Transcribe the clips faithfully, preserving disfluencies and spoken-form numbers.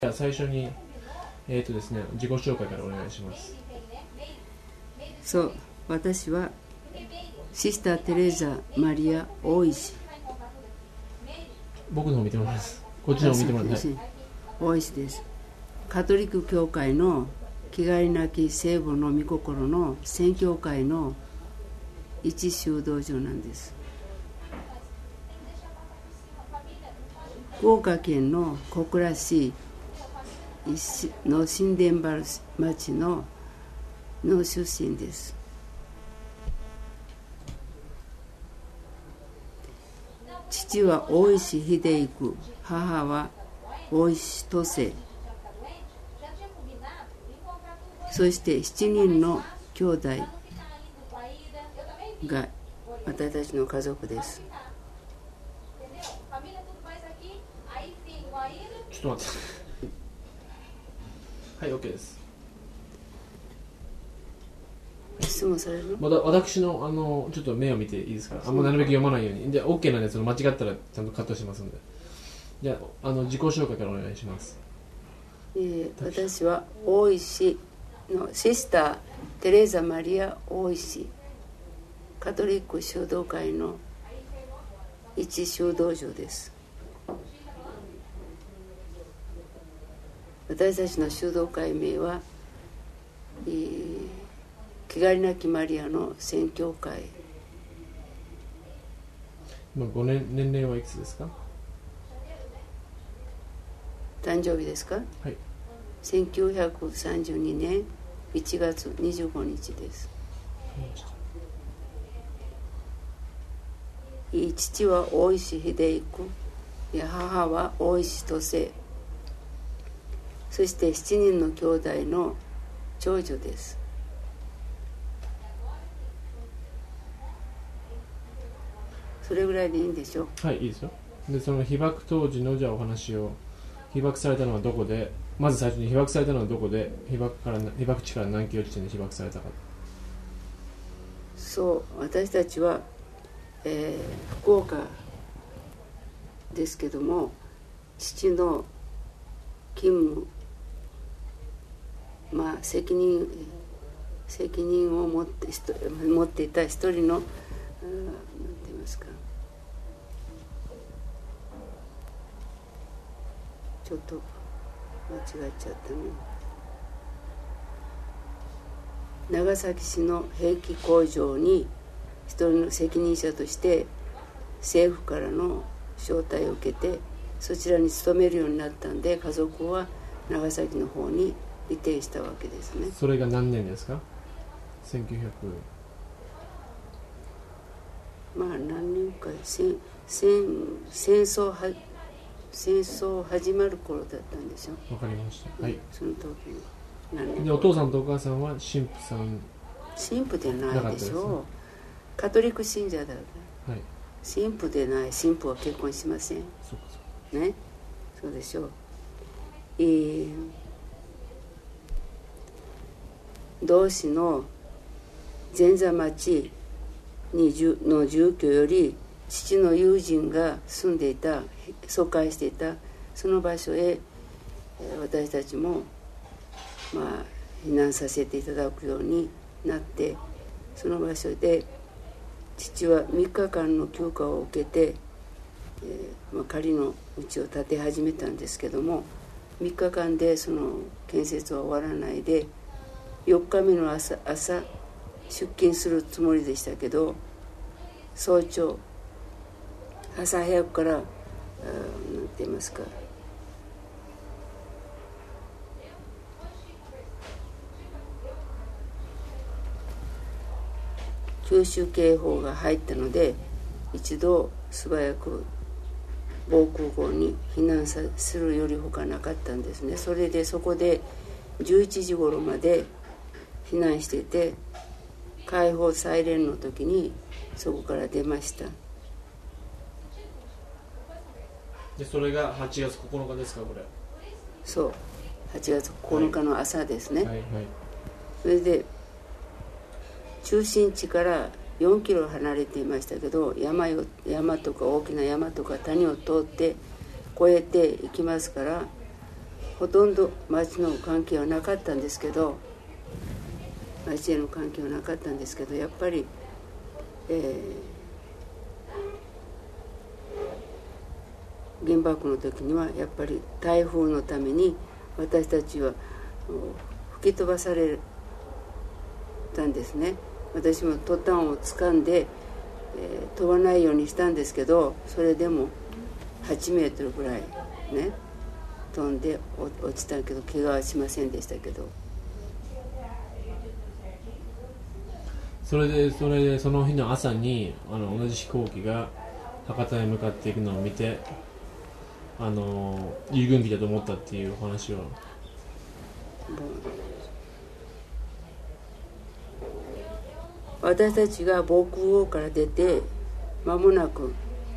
じゃあ最初に、えーとですね、自己紹介からお願いします。 そう、私はシスター・テレザ・マリア・大石。 僕の方見てもらいます。こっちの方見てもらいます。 大石です。カトリック教会の気概なき聖母の御心の宣教会の一修道場なんです。福岡県の小倉市の新田原町のの出身です。父は大石秀育、母は大石渡世、そしてしちにんの兄弟が私たちの家族です。 ちょっと待って。はい、OK です。 質問される？ まだ私のあのちょっと目を見ていいですか？あんまなるべく読まないように。じゃあ OK なんで、その間違ったらちゃんとカットしますので。じゃあ、あの自己紹介からお願いします。 えー、私は大石のシスターテレザ・マリア・大石、カトリック修道会の一修道場です。私たちの修道会名は、えー、気がりなきマリアの宣教会。 今ごねん、年齢はいくつですか？ 誕生日ですか？ はい。 せんきゅうひゃくさんじゅうにねんいちがつにじゅうごにちです。父は大石秀育、母は大石渡世、そしてしちにんの兄弟の長女です。それぐらいでいいんでしょう。 はい、いいですよ。で、その被爆当時のじゃあお話を、被爆されたのはどこで、まず最初に被爆されたのはどこで、被爆から被爆地から何キロ地点で被爆されたか。 そう、私たちは、えー、福岡ですけども、父の勤務、まあ責任責任を持って持っていた一人の、なんて言いますか、ちょっと間違えちゃったね。長崎市の兵器工場に一人の責任者として政府からの招待を受けて、そちらに勤めるようになったんで、家族は長崎の方に移転したわけですね。 それが何年ですか？せんきゅうひゃく、 まあ何年か、戦戦戦争は戦争始まる頃だったんでしょ。 わかりました。はい。 その時何年。 で、お父さんとお母さんは神父さん。 神父でないでしょう。ね、カトリック信者だから。はい。神父でない神父は結婚しません。 そうかそうか。 ね、そうでしょう。えー、同市の前座町にの住居より父の友人が住んでいた、疎開していたその場所へ私たちもまあ避難させていただくようになって、その場所で父はみっかかんの休暇を受けて、えーまあ、仮の家を建て始めたんですけども、みっかかんでその建設は終わらないで、よっかめの 朝, 朝出勤するつもりでしたけど、早朝朝早くから何て言いますか、空襲警報が入ったので、一度素早く防空壕に避難さするよりほかなかったんですね。それでそこでじゅういちじ頃まで避難していて、解放サイレンの時にそこから出ました。 で、それがはちがつここのかですか？これ。そう、 はちがつここのかの朝ですね。 はいはいはい、 それで中心地からよんキロ離れていましたけど、山よ山とか大きな山とか谷を通って越えていきますから、 ほとんど町の関係はなかったんですけど、町への関係はなかったんですけど、やっぱり、えー、原爆の時にはやっぱり台風のために私たちは吹き飛ばされたんですね。私もトタンを掴んで、えー、飛ばないようにしたんですけど、それでもはちメートルぐらいね飛んで落ちたけど怪我はしませんでしたけど。 それでそれでその日の朝にあの同じ飛行機が博多へ向かっていくのを見て、あの友軍機だと思ったっていうお話を。 私たちが防空壕から出て間もなく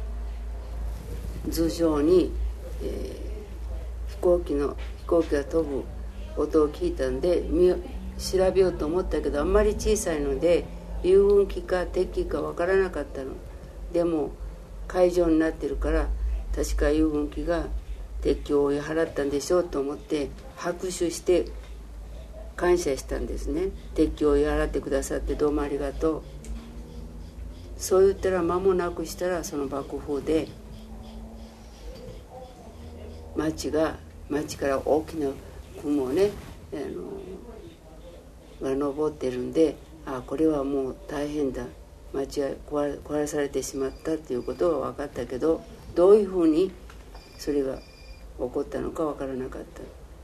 頭上に、えー、飛行機の飛行機が飛ぶ音を聞いたんで調べようと思ったけど、あんまり小さいので友軍機か敵機か分からなかったの。でも海上になってるから確か友軍機が敵機を追い払ったんでしょうと思って拍手して感謝したんですね。敵機を追い払ってくださってどうもありがとう。そう言ったら間もなくしたらその爆風で町が町から大きな雲をねあのが登ってるんで、あこれはもう大変だ、町が壊らされてしまったっていうことが分かったけど、どういうふうにそれが起こったのか分からなかった。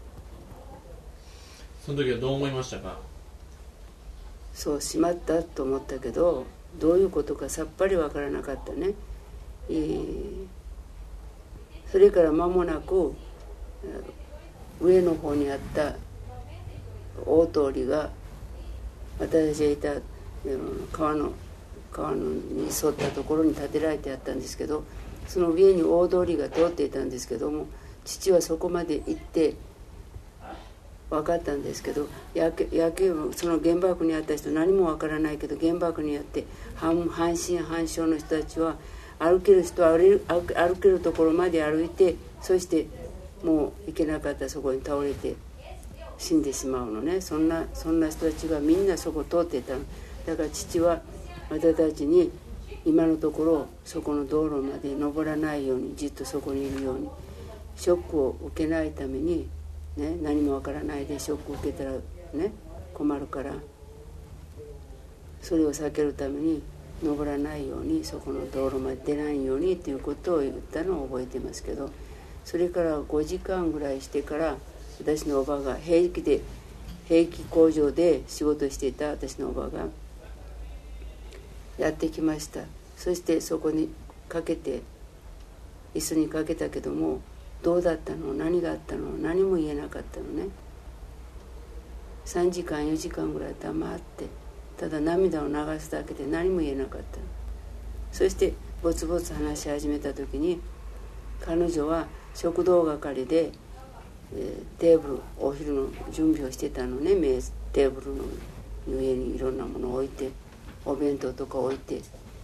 その時はどう思いましたか？ そうしまったと思ったけど、どういうことかさっぱり分からなかったね。えー、それから間もなく上の方にあった大通りが私がいた川の川のに沿ったところに建てられてあったんですけど、その上に大通りが通っていたんですけども、父はそこまで行って分かったんですけど、野球野球部その原爆にあった人何も分からないけど、原爆にあって半半身半生の人たちは歩ける人は歩る歩けるところまで歩いて、そしてもう行けなかったそこに倒れて死んでしまうのね。そんなそんな人たちがみんなそこを通っていたの。だから父は私たちに今のところそこの道路まで登らないように、じっとそこにいるように、ショックを受けないためにね、何もわからないでショックを受けたらね困るから、それを避けるために登らないように、そこの道路まで出ないようにということを言ったのを覚えてますけど、それからごじかんぐらいしてから私のおばが兵器で兵器工場で仕事していた私のおばがやってきました。そしてそこにかけて椅子にかけたけども、どうだったの何があったの何も言えなかったのね。さんじかんよじかんぐらい黙ってただ涙を流すだけで何も言えなかったの。そしてぼつぼつ話し始めた時に、彼女は食堂係で、えー、テーブルお昼の準備をしてたのね。テーブルの上にいろんなものを置いて、お弁当とか置いて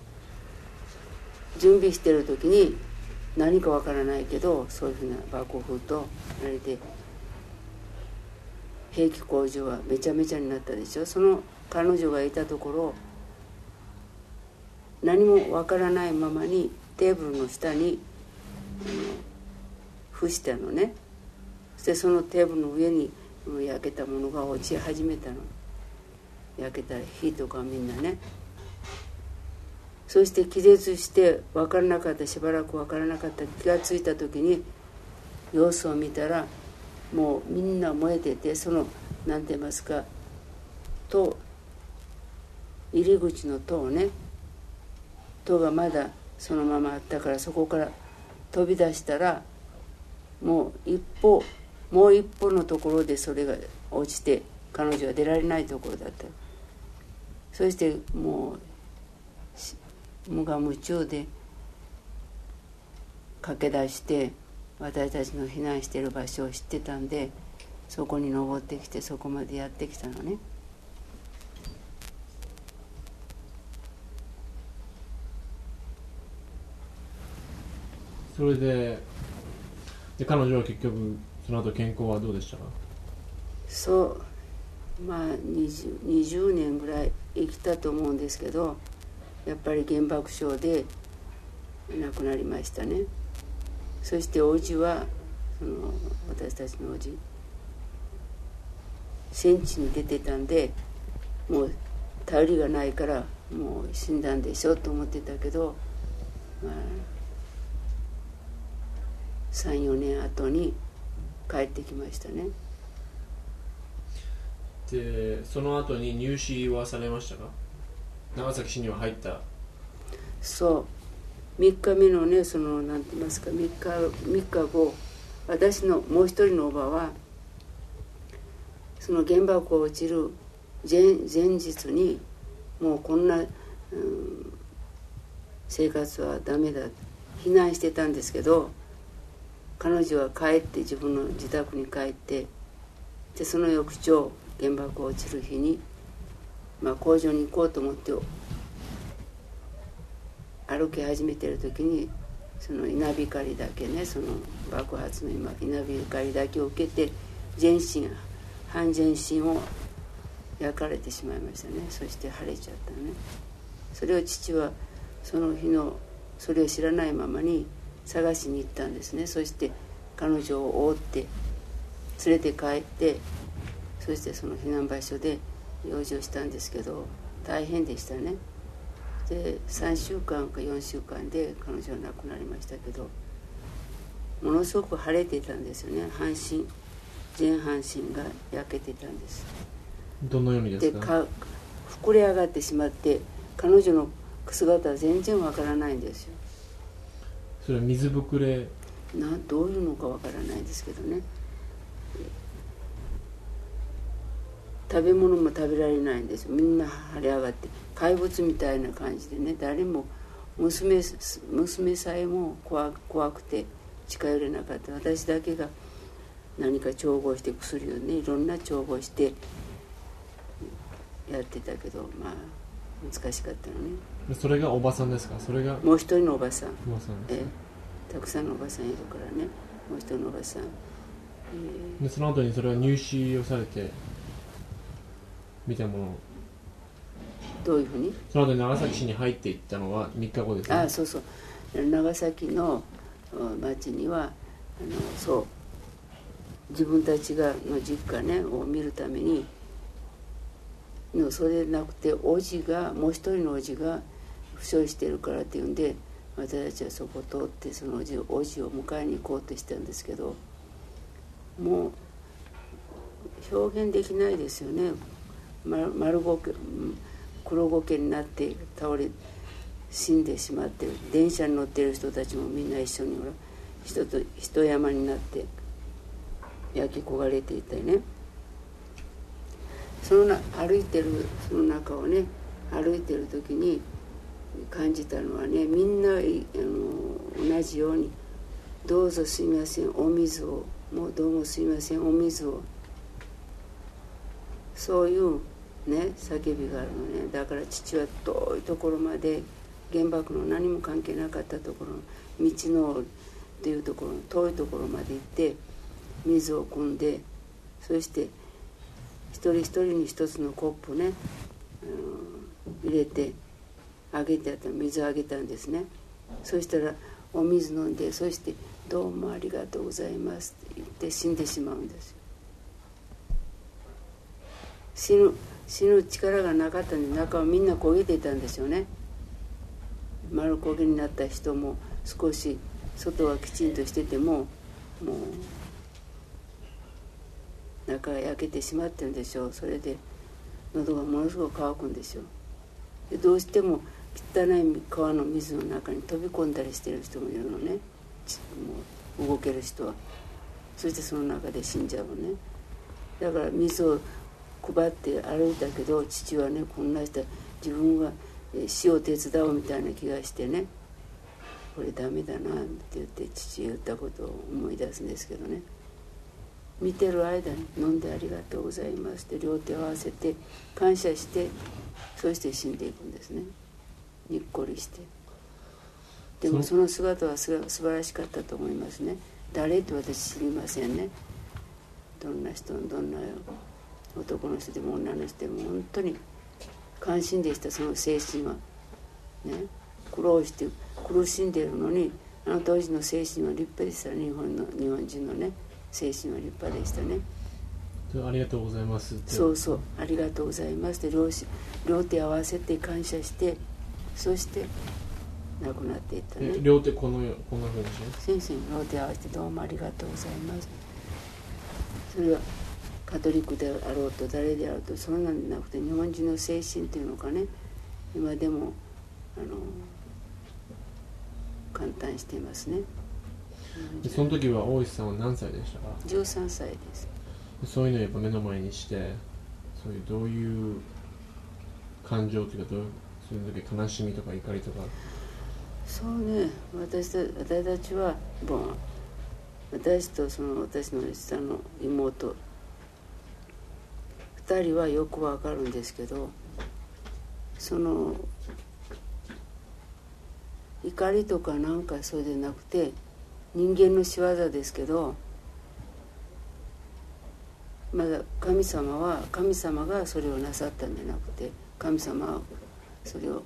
準備してる時に、何かわからないけどそういうふうな爆風とあれで兵器工場はめちゃめちゃになったでしょ。その彼女がいたところ、何もわからないままにテーブルの下に伏したのね。そしてそのテーブルの上に焼けたものが落ち始めたの。焼けた火とかみんなね。そして気絶して分からなかった、しばらく分からなかった、気がついた時に様子を見たらもうみんな燃えてて、その何て言いますか戸、入り口の戸をね、戸がまだそのままあったから、そこから飛び出したらもう一歩もう一歩のところでそれが落ちて、彼女は出られないところだった。そしてもう無我夢中で駆け出して、私たちの避難している場所を知ってたんで、そこに登ってきてそこまでやってきたのね。 それで、で彼女は結局その後健康はどうでしたか？ そうまあ 20, 20年ぐらい生きたと思うんですけど、やっぱり原爆症で亡くなりましたね。そしておじはその私たちのおじ戦地に出てたんで、もう頼りがないからもう死んだんでしょと思ってたけど、まあ、さん、よねん後に帰ってきましたね。 でその後に入試はされましたか？長崎市には入った？ そうみっかめのね、そのなんて言いますか、3日みっかご、私のもう一人のおばはその原爆が落ちる 前, 前日にもうこんな、うん、生活はダメだ避難してたんですけど、彼女は帰って自分の自宅に帰って、でその翌朝原爆が落ちる日に、まあ、工場に行こうと思って歩き始めてる時に、その稲光だけね、その爆発の今稲光だけを受けて全身半全身を焼かれてしまいましたね。そして腫れちゃったね。それを父はその日のそれを知らないままに探しに行ったんですね。そして彼女を追って連れて帰って、そしてその避難場所で養生したんですけど、大変でしたね。でさんしゅうかんかよんしゅうかんで彼女は亡くなりましたけど、ものすごく腫れていたんですよね。半身全半身が焼けてたんです。 どのようにですか？ でか膨れ上がってしまって、彼女の姿は全然わからないんですよ。 それは水ぶくれなどういうのかわからないですけどね。食べ物も食べられないんですよ。みんな腫れ上がって怪物みたいな感じでね、誰も 娘, 娘さえも 怖, 怖くて近寄れなかった。私だけが何か調合して薬をね、いろんな調合してやってたけど、まあ難しかったのね。 それがおばさんですか？それがもう一人のおばさん、 おばさんですか？ えたくさんのおばさんいるからね、もう一人のおばさん、えー、でその後にそれは入試をされてみたもの、 どういうふうにその後に長崎市に入っていったのはみっかごですね。 あ、そうそう、長崎の町にはあのそう自分たちがの実家ねを見るためにの、それでなくておじがもう一人のおじが負傷してるからっていうんで、私たちはそこを通ってそのおじをおじを迎えに行こうとしたんですけど、もう表現できないですよね。丸ごけ黒ごけになって倒れ死んでしまって、電車に乗っている人たちもみんな一緒にほら人と人山になって焼き焦がれていたりね。そのな歩いてるその中をね歩いてる時に感じたのはね、みんなあの同じように「どうぞすみませんお水を」もうどうもすみませんお水を、そういうね叫びがあるのね。だから父は遠いところまで、原爆の何も関係なかったところの道のっていうところの遠いところまで行って水を汲んで、そして一人一人に一つのコップね、あの入れてあげてあった水をあげたんですね。そしたらお水飲んで、そして「どうもありがとうございます」って言って死んでしまうんですよ。死ぬ死ぬ力がなかったんで、中はみんな焦げていたんですよね。丸焦げになった人も少し外はきちんとしてても、もう中が焼けてしまってるんでしょう。それで喉がものすごく乾くんでしょう。でどうしても汚い川の水の中に飛び込んだりしてる人もいるのね、もう動ける人は。そしてその中で死んじゃうのね。だから水を配って歩いたけど、父はねこんな人自分は死を手伝うみたいな気がしてね、これダメだなって言って父言ったことを思い出すんですけどね、見てる間に飲んでありがとうございますって両手を合わせて感謝して、そして死んでいくんですね、にっこりして。でもその姿はす素晴らしかったと思いますね。誰って私知りませんね。 どんな人どんな男の人でも女の人でも本当に関心でした。その精神はね、苦労して苦しんでいるのに、あの当時の精神は立派でした。日本の日本人のね精神は立派でしたね。 ありがとうございますって。 そうそう、ありがとうございますって 両, 両手合わせて感謝して、そして亡くなっていったね。 両手このこんなふうにしね。 先生に両手合わせてどうもありがとうございます。それはカトリックであろうと誰であろうとそんなんじゃなくて、日本人の精神というのかね、今でもあの感嘆していますね。 でその時は大石さんは何歳でしたか？ じゅうさんさいです。 そういうのをやっぱ目の前にして、そういうどういう感情というか、どうそういう時悲しみとか怒りとか。 そうね、私た私たちはもう私とその私の下の妹ふたりはよくわかるんですけど、その怒りとかなんかそうでなくて、人間の仕業ですけど、まだ神様は神様がそれをなさったんじゃなくて、神様はそれを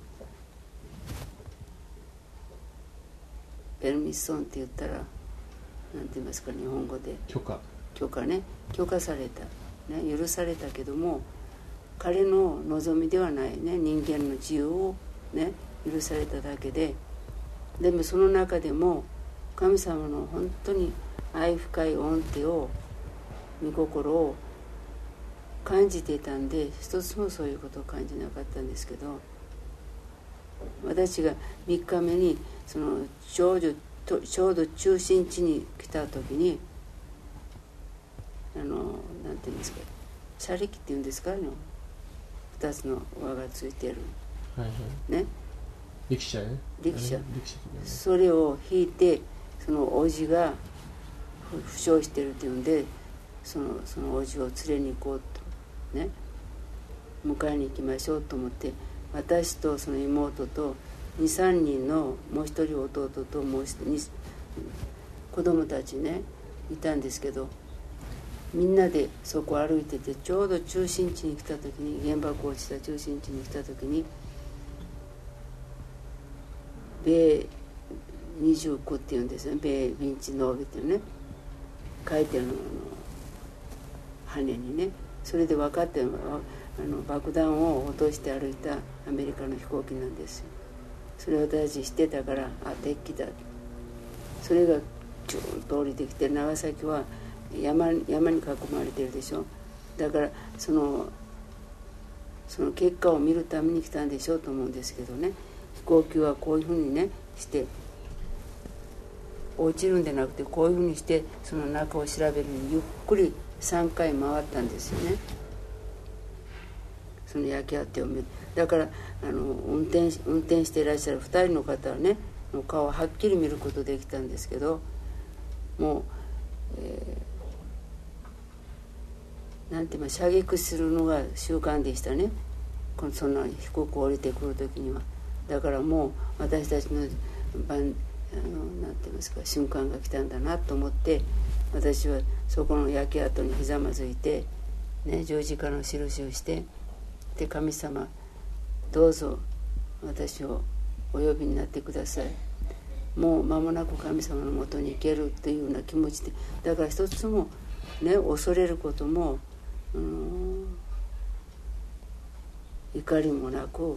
ペルミッソンって言ったらなんて言いますか、日本語で許可許可ね、許可された、ね、許されたけども、彼の望みではないね、人間の自由をね許されただけで、でもその中でも神様の本当に愛深い恩手を御心を感じていたんで、一つもそういうことを感じなかったんですけど、私がみっかめにそのちょうどちょうど中心地に来た時に、あのなんていうんですか、車力っていうんですか、あのふたつの輪がついてる、 はいはいね、 力車ね、 力車、 力車、 それを引いて、そのおじが負傷してるっていうんで、そのそのおじを連れに行こうとね、迎えに行きましょうと思って、私とその妹とにさんにんのもう一人弟ともう一人子供たちねいたんですけど、みんなでそこを歩いてて、ちょうど中心地に来た時に、原爆落ちた中心地に来た時に、米にじゅうきゅうっていうんですよね、米ビンチノーベっていうね書いてるの、羽にね、それで分かってるのはあの爆弾を落として歩いたアメリカの飛行機なんですよ。それを私知ってたから、あ、敵機だ。それがチューンと降りてきて、長崎は山、山に囲まれてるでしょ。だからそのその結果を見るために来たんでしょうと思うんですけどね、飛行機はこういうふうにねして落ちるんじゃなくて、こういうふうにしてその中を調べるにゆっくりさんかい回ったんですよね、その焼け跡を見る。だからあの運転運転していらっしゃるふたりの方はね、の顔をはっきり見ることできたんですけど、もう、えー、なんて言いますか、射撃するのが習慣でしたね、このそんな低く降りてくる時には。だからもう私たちの番、あのなんて言いますか、瞬間が来たんだなと思って、私はそこの焼け跡にひざまずいて、ね、十字架の印をして、で、神様どうぞ私をお呼びになってください、もう間もなく神様のもとに行けるというような気持ちで、だから一つもね恐れることも、うん、怒りもなく、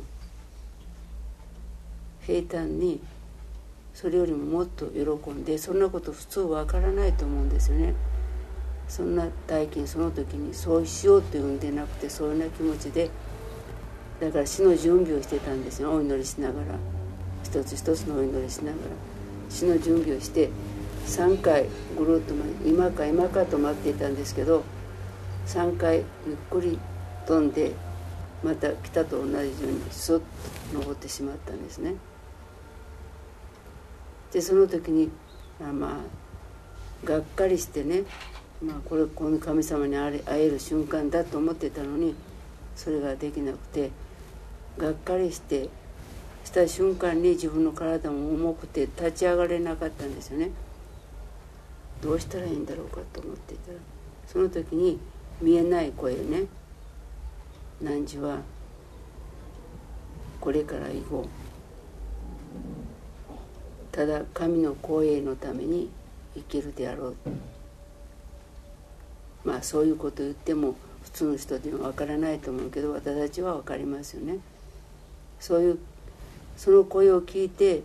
平坦に、それよりももっと喜んで、そんなこと普通わからないと思うんですよね。そんな体験、その時にそうしようというんでなくて、そういうような気持ちで、だから死の準備をしてたんですよ、お祈りしながら、一つ一つのお祈りしながら死の準備をして、さんかいぐるっと今か今かと待っていたんですけど、さんかいゆっくり飛んで、また北と同じようにそっと登ってしまったんですね。でその時にあまあがっかりしてね、まあ、これこの神様に会える瞬間だと思ってたのに、それができなくて、がっかりしてした瞬間に自分の体も重くて立ち上がれなかったんですよね。どうしたらいいんだろうかと思っていたら、 その時に見えない声ね、汝はこれから以後ただ神の光栄のために生きるであろう。まあそういうことを言っても普通の人では分からないと思うけど、私たちは分かりますよね。そういうその声を聞いて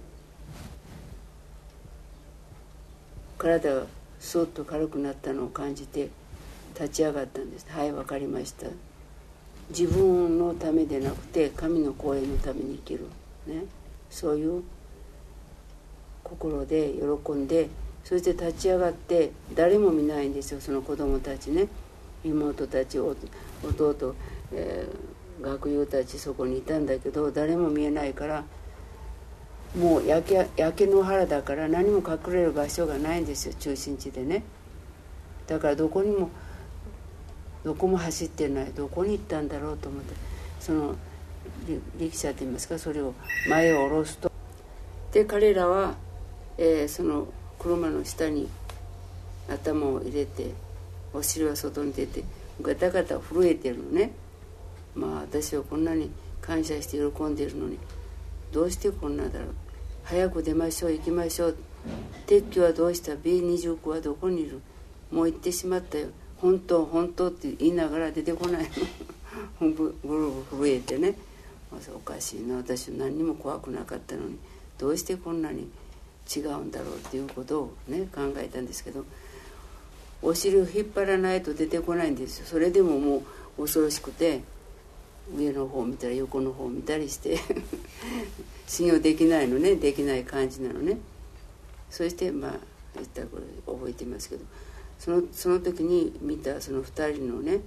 体がそっと軽くなったのを感じて立ち上がったんです。はい、分かりました。自分のためでなくて神の光栄のために生きる、ね、そういう心で喜んで、そして立ち上がって誰も見ないんですよ、その子供たちね、妹たち、弟、えー、学友たちそこにいたんだけど誰も見えないから、もう焼け、焼け野原だから何も隠れる場所がないんですよ、中心地でね。だからどこにもどこも走ってない、どこに行ったんだろうと思って、その力車といいますか、それを前を下ろすと、で彼らは、えー、その車の下に頭を入れてお尻は外に出てガタガタ震えてるのね。まあ私はこんなに感謝して喜んでいるのにどうしてこんなだろう、早く出ましょう、行きましょう、撤去はどうした、 ビーにじゅうきゅう はどこにいる、もう行ってしまったよ、本当本当って言いながら出てこないのブルブル震えてね、おかしいな、私は何にも怖くなかったのにどうしてこんなに違うんだろうっていうことをね考えたんですけど、お尻を引っ張らないと出てこないんですよ。それでももう恐ろしくて上の方を見たり横の方を見たりして信用できないのね、できない感じなのね。そしてまあ言ったこれ覚えていますけど、そのその時に見たそのふたりのね、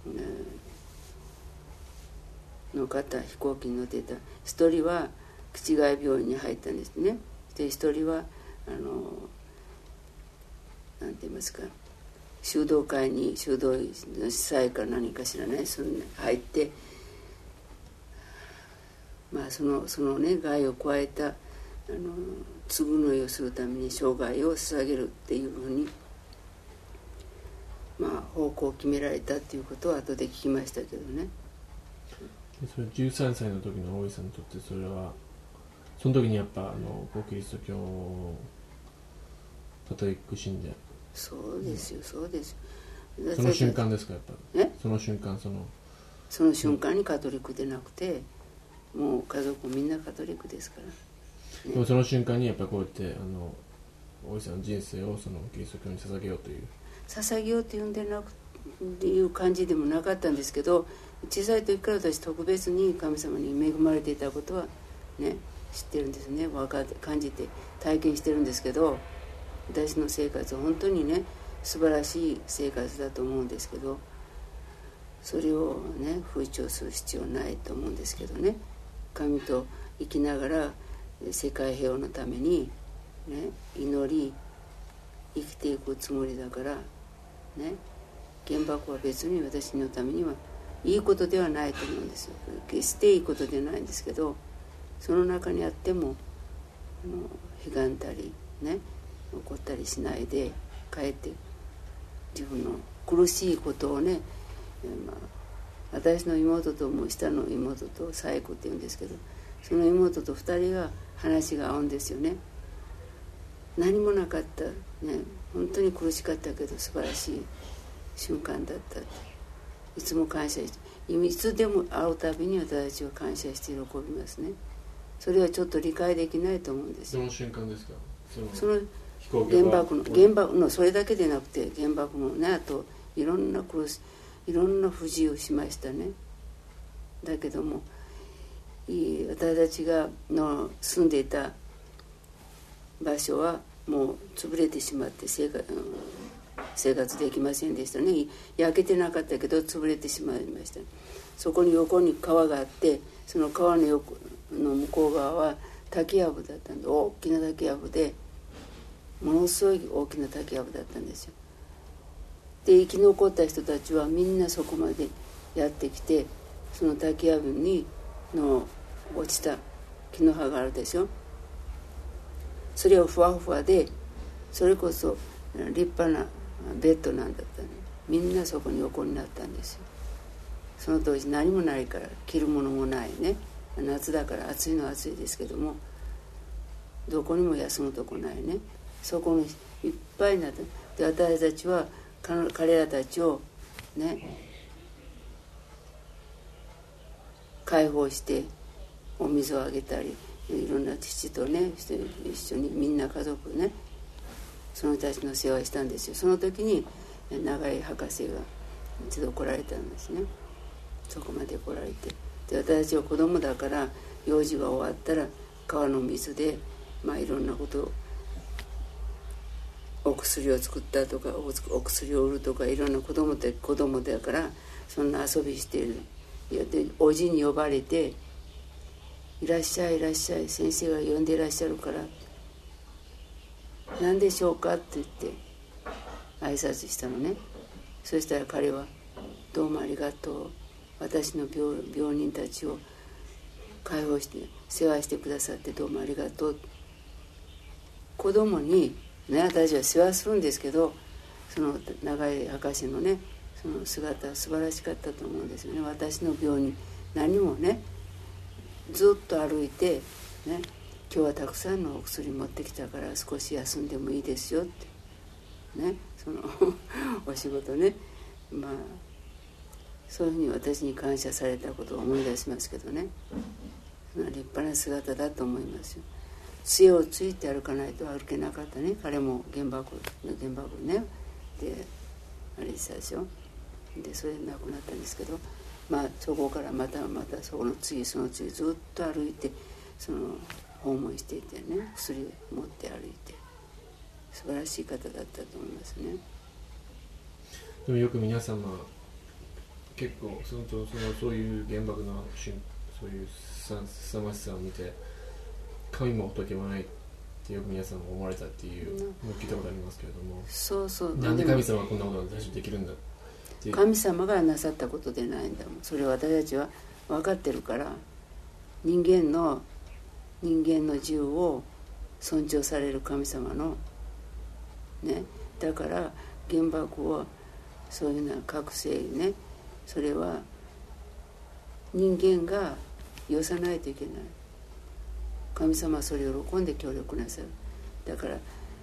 うん、の方、飛行機に乗っていた一人は口外病院に入ったんですね。で一人はあのなんて言いますか、修道会に修道の司祭か何か知らない、その入って、まあそのそのね害を加えたあの償いをするために生涯を捧げるっていうふうに、まあ方向を決められたっていうことを後で聞きましたけどね。 それじゅうさんさいの時の大井さんにとってそれはその時にやっぱあのキリスト教カトリック信者、 そうですよ、そうですよ。 その瞬間ですか、やっぱりその瞬間そのその瞬間にカトリックでなくて、もう家族みんなカトリックですから、ね、 でもその瞬間にやっぱこうやってあの大井さんの人生をそのキリスト教に捧げようという捧げようというんでなくっていう感じでもなかったんですけど、小さい時から私特別に神様に恵まれていたことはね知ってるんですね、分かって感じて体験してるんですけど、私の生活は本当にね素晴らしい生活だと思うんですけど、それをね吹聴する必要ないと思うんですけどね、神と生きながら世界平和のために、ね、祈り生きていくつもりだからね、原爆は別に私のためにはいいことではないと思うんですよ。決していいことではないんですけど、その中にあってもあの悲願たりね怒ったりしないで、かえって自分の苦しいことをね、まあ、私の妹ともう下の妹とサイコって言うんですけど、その妹とふたりが話が合うんですよね。何もなかった、ね、本当に苦しかったけど素晴らしい瞬間だった。いつも感謝して、いつでも会うたびに私たちは感謝して喜びますね。それはちょっと理解できないと思うんですよ。 その瞬間ですか、そのその原爆の原爆のそれだけでなくて、原爆のね、あといろんな苦しいろんな不自由しましたね。だけどもいい私たちがの住んでいた場所はもう潰れてしまって生活、生活できませんでしたね。焼けてなかったけど潰れてしまいました。そこに横に川があって、その川の横の向こう側は滝やぶだったんで、大きな滝やぶで、ものすごい大きな滝やぶだったんですよ。で生き残った人たちはみんなそこまでやってきて、その滝やぶにの落ちた木の葉があるでしょ、それをふわふわで、それこそ立派なベッドなんだったね。 みんなそこに横になったんですよ。その当時何もないから、着るものもないね、夏だから暑いのは暑いですけども、どこにも休むとこないね、そこにいっぱいになって、で私たちは彼らたちをね解放してお水をあげたり、いろんな父とね一緒にみんな家族ね、その人たちの世話をしたんですよ。その時に長井博士が一度来られたんですね。そこまで来られて、で私たちは子供だから用事が終わったら川の水でまあいろんなことを、お薬を作ったとかお薬を売るとか、いろんな子供って子供だからそんな遊びしている。でおじに呼ばれて「いらっしゃいいらっしゃい、先生が呼んでいらっしゃるから何でしょうか」って言って挨拶したのね。そしたら彼は「どうもありがとう、私の 病, 病人たちを解放して世話してくださってどうもありがとう」。子供にね、私は世話するんですけど、その長井博士のねその姿は素晴らしかったと思うんですよね。私の病に何もね、ずっと歩いてね、今日はたくさんのお薬持ってきたから少し休んでもいいですよってね、そのお仕事ね、まあそういうふうに私に感謝されたことを思い出しますけどね、立派な姿だと思いますよ。杖をついて歩かないと歩けなかったね。彼も原爆原爆ねであれしたでしょ。でそれで亡くなったんですけど、まあそこからまたまたそこの次その次ずっと歩いてその訪問していてね、薬を持って歩いて素晴らしい方だったと思いますね。 でもよく皆様結構そのそのそういう原爆のそういうすさまじさを見て、神も仏もないってよく皆さんも思われたっていうのを聞いたことありますけれども、 そうそう、 なんで神様はこんなことができるんだって。 神様がなさったことでないんだもん。それを私たちは分かってるから、人間の人間の自由を尊重される神様のね、だから原爆をそういうような覚醒ね、それは人間が許さないといけない。神様はそれを喜んで協力なさる。だから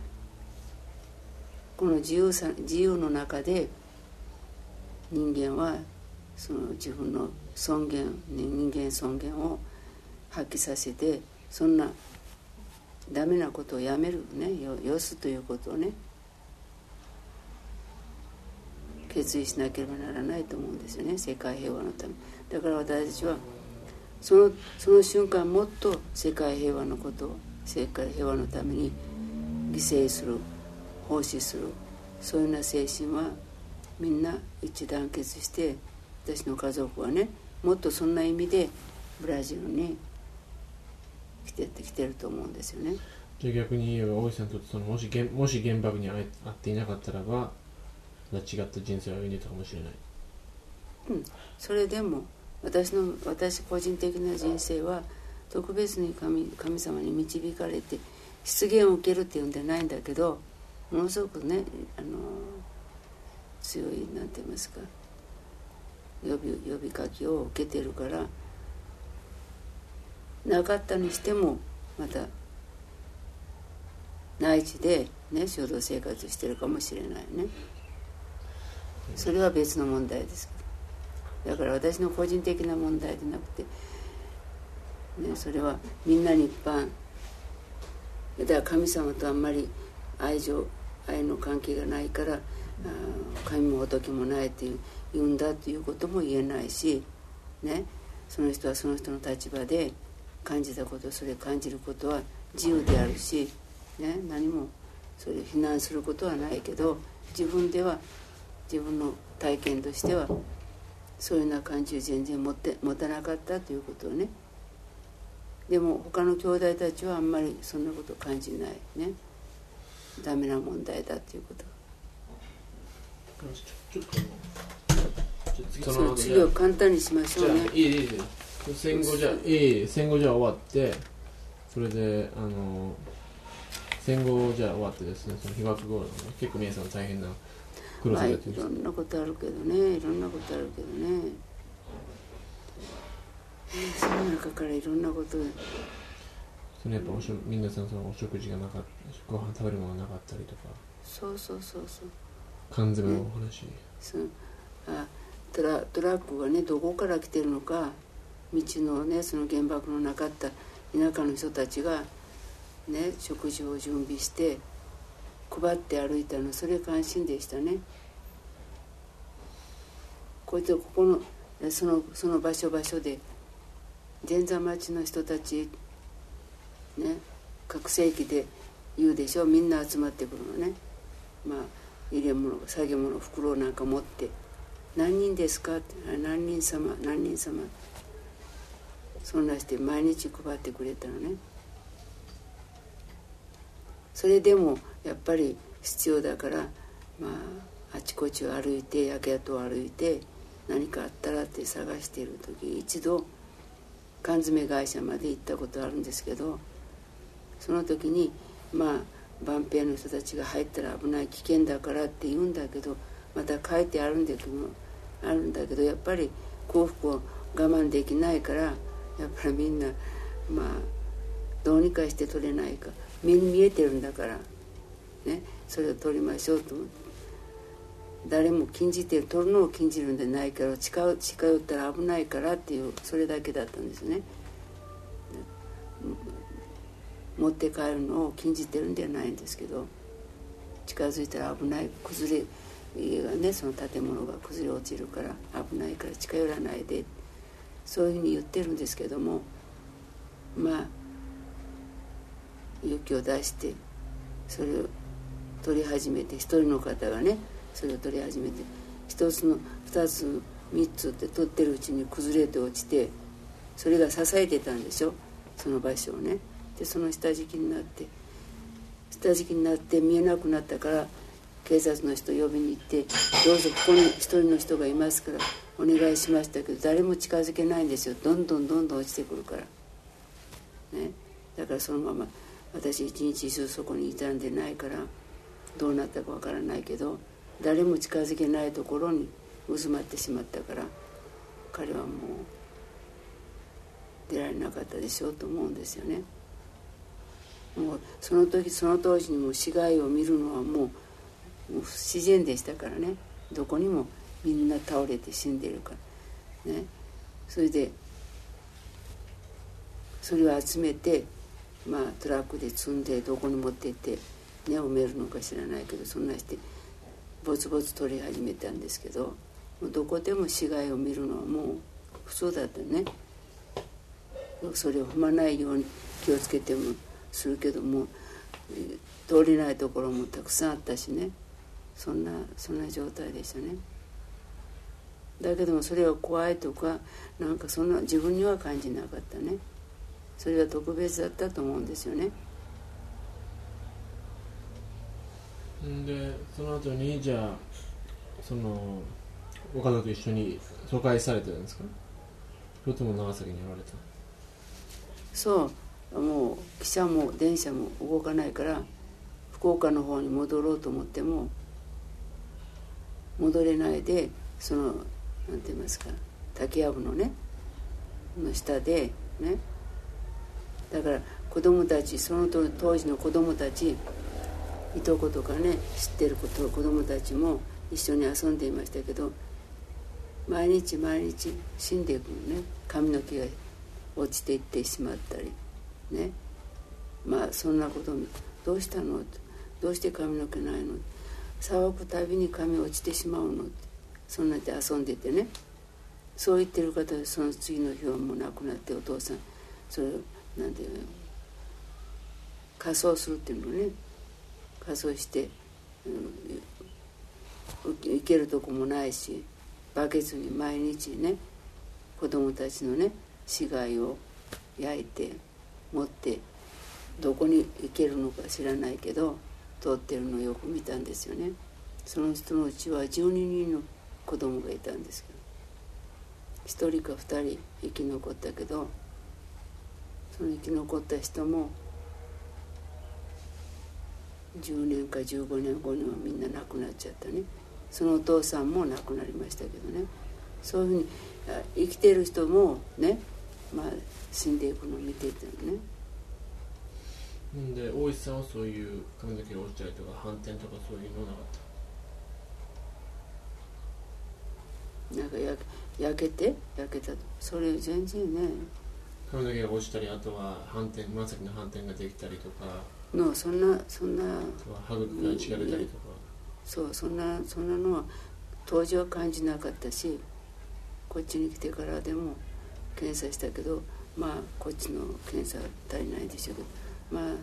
この自由さ自由の中で人間はその自分の尊厳、人間尊厳を発揮させて、そんなダメなことをやめるね、よすということをね決意しなければならないと思うんですよね、世界平和のため。だから私たちはそのその瞬間もっと世界平和のことを世界平和のために犠牲する、奉仕する、そういうような精神はみんな一致団結して、私の家族はねもっとそんな意味でブラジルに来てってきてると思うんですよね。 じゃあ逆に言えば大石さんにとってそのもし原もし原爆に遭っていなかったらば違った人生を歩んでたかもしれない。 うん、それでも私の私個人的な人生は特別に 神, 神様に導かれて出現を受けるっていうんじゃないんだけど、ものすごくねあの強いなんて言いますか呼び呼びかけを受けてるから、なかったにしてもまた内地でね衝動生活してるかもしれないね。それは別の問題ですから。だから私の個人的な問題でなくて、ね、それはみんなに一般だから神様とあんまり愛情愛の関係がないから、あ神も仏もないっていう言うんだということも言えないし、ね、その人はその人の立場で感じたこと、それを感じることは自由であるし、ね、何もそれを非難することはないけど、自分では自分の体験としてはそういうような感じを全然持って持たなかったということをね。でも他の兄弟たちはあんまりそんなことを感じないね。ダメな問題だということ。 ちょっとその次を簡単にしましょうね。 いいいい戦後じゃいい戦後じゃ終わって、それであの戦後じゃ終わってですね、その被爆後の結構皆さん大変な苦労まあいされてるんですか。 ろんなことあるけどね、いろんなことあるけどね、その中からいろんなことそのやっぱおしょ皆さんそのお食事がなかった、ご飯食べるものがなかったりとか、 そうそうそうそう缶詰のお話、 そのあトラトラックがねどこから来てるのか、道のねその原爆のなかった田舎の人たちがね食事を準備して配って歩いたの、それ関心でしたね。こいつここのそのその場所場所で前座町の人たちね各世紀で言うでしょ、みんな集まってくるのね。まあ入れ物下げ物袋なんか持って「何人ですか?」って「何人様何人様」そんなして毎日配ってくれたのね。それでもやっぱり必要だから、まああちこちを歩いて焼け跡を歩いて何かあったらって探している時、一度缶詰会社まで行ったことあるんですけど、その時にまあ万兵の人たちが入ったら危ない危険だからって言うんだけど、また書いてあるんだけどあるんだけどやっぱり幸福を我慢できないから、やっぱりみんなまあどうにかして取れないか、目に見えてるんだからね、それを取りましょうと思って、誰も禁じてる、取るのを禁じるんじゃないから、近寄近寄ったら危ないからっていう、それだけだったんですね。持って帰るのを禁じてるんじゃないんですけど、近づいたら危ない、崩れ家がねその建物が崩れ落ちるから危ないから近寄らないで、そういうふうに言ってるんですけども、まあ勇気を出してそれを取り始めて、一人の方がねそれを取り始めて、一つの二つ三つって取ってるうちに崩れて落ちて、それが支えてたんでしょ、その場所をね。でその下敷きになって下敷きになって見えなくなったから、警察の人呼びに行って「どうぞここに一人の人がいますからお願いしました」けど、誰も近づけないんですよ。どんどんどんどん落ちてくるからね。だからそのまま私一日中そこにいたんでないからどうなったかわからないけど、誰も近づけないところに渦まってしまったから、彼はもう出られなかったでしょうと思うんですよね。もうその時その当時にも死骸を見るのはもう、もう不自然でしたからね。どこにもみんな倒れて死んでるからね。それでそれを集めて、まあトラックで積んでどこに持って行ってね埋めるのか知らないけど、そんなしてぼつぼつ取り始めたんですけど、もうどこでも死骸を見るのはもう普通だったね。それを踏まないように気をつけてもするけども、通れないところもたくさんあったしね、そんなそんな状態でしたね。だけどもそれは怖いとかなんかそんな自分には感じなかったね。それは特別だったと思うんですよね。 でその後にじゃあそのお方と一緒に疎開されてるんですか、それとも長崎におられた？ そう、もう汽車も電車も動かないから福岡の方に戻ろうと思っても戻れないで、そのなんて言いますか、竹やぶのねの下でね、だから子供たち、その当時の子供たち、いとことかね知ってること子供たちも一緒に遊んでいましたけど、毎日毎日死んでいくのね。髪の毛が落ちていってしまったりね、まあそんなこともどうしたの、どうして髪の毛ないの、騒ぐたびに髪落ちてしまうのって、そんなで遊んでてね、そう言ってる方で、その次の日はもう亡くなって、お父さんそれをなんていうの、火葬するっていうのね、火葬して、うん、行けるとこもないし、バケツに毎日ね子供たちのね死骸を焼いて持ってどこに行けるのか知らないけど通ってるのをよく見たんですよね。その人のうちはじゅうににんの子供がいたんですけど、ひとりかふたり生き残ったけど、その生き残った人もじゅうねんかじゅうごねんごにはみんな亡くなっちゃったね。 そのお父さんも亡くなりましたけどね、そういうふうに生きてる人もね、まあ、死んでいくのを見ていたのね。 なんで大石さんはそういう髪の毛が落ちたりとか反転とかそういうのなかった？ なんかや焼けて焼けたと、それ全然ね、 髪の毛が落ちたり、あとは反転、紫の反転ができたりとかのそんなそんな歯茎が血が出たりとか、 そう、そんなそんなのは当時は感じなかったし、こっちに来てからでも検査したけど、まあこっちの検査は足りないでしょうけど、まあ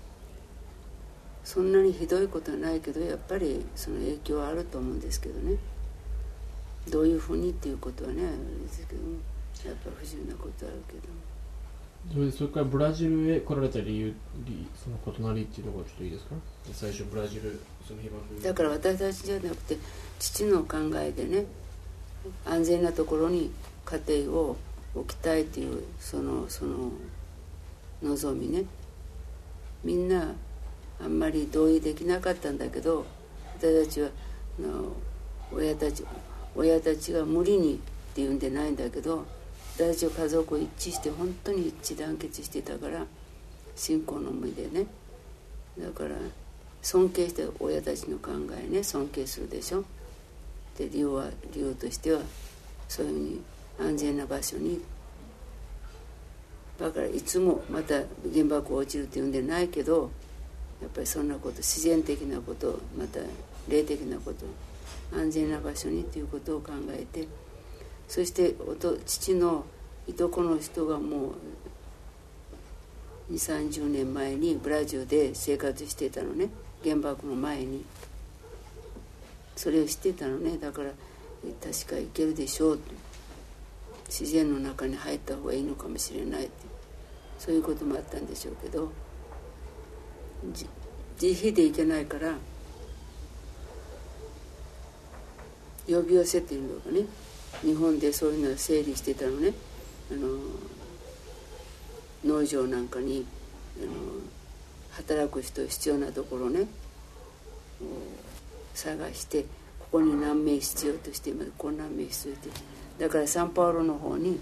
そんなにひどいことはないけど、やっぱりその影響はあると思うんですけどね。どういうふうにっていうことはね、あれですけども、やっぱ不自由なことあるけど。 それでそれからブラジルへ来られた理由、その異なりっていうところちょっといいですか？最初ブラジル、その被爆だから私たちじゃなくて父の考えでね、安全なところに家庭を置きたいというそのその望みね、みんなあんまり同意できなかったんだけど、私たちはあの親たち親たちが無理にっていうんでないんだけど、私たちは家族一致して本当に一致団結してたから、信仰の思いでね、だから尊敬して親たちの考えね、尊敬するでしょ。で理由は理由としてはそういうふうに安全な場所に、だからいつもまた原爆落ちるっていうんでないけど、やっぱりそんなこと、自然的なこと、また霊的なこと、安全な場所にということを考えて、そして父のいとこの人がもうにじゅう、さんじゅうねんまえにブラジルで生活してたのね、原爆の前に。それを知ってたのね。だから確か行けるでしょうと、自然の中に入った方がいいのかもしれないって、そういうこともあったんでしょうけど、自費で行けないから呼び寄せているのがね、日本でそういうのを整理してたのね。あの農場なんかにあの働く人必要なところね探して、ここに何名必要としています、こんな何名必要として、だからサンパウロの方に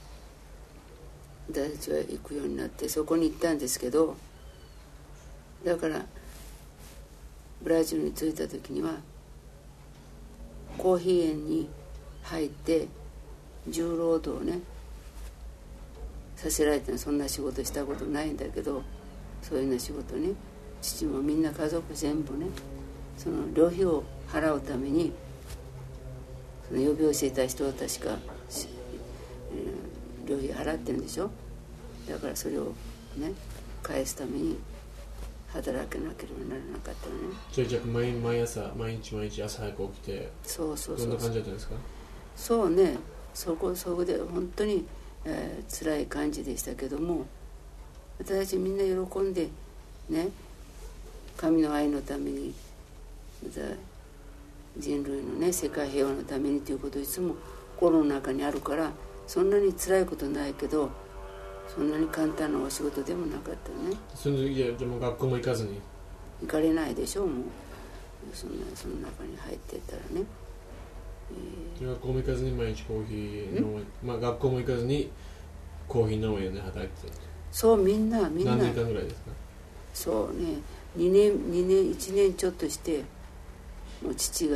私たちは行くようになって、そこに行ったんですけど、だからブラジルに着いた時にはコーヒー園に入って重労働をねさせられたの。そんな仕事したことないんだけど、そういうような仕事ね、父もみんな家族全部ね、その旅費を払うために、その呼び寄せた人は確か、えー、旅費払ってるんでしょ。だからそれをね返すために働けなければならなかったのね。 じゃあじゃあ 毎, 毎朝毎日毎日朝早く起きて、 そうそうそう、 どんな感じだったんですか？ そうね、そこそこで本当に、えー、辛い感じでしたけども、私たちみんな喜んでね、神の愛のために、また人類のね世界平和のためにということをいつも心の中にあるから、そんなに辛いことないけど、そんなに簡単なお仕事でもなかったね。 その時いやでも学校も行かずに行かれないでしょう、もうそんなその中に入ってたらね、 えー、学校も行かずに毎日コーヒー飲む、まあ、学校も行かずにコーヒー農園で働いてた。 そう、みんなみんな何年間ぐらいですか？ そうね、にねんにねんいちねんちょっとして、もう父が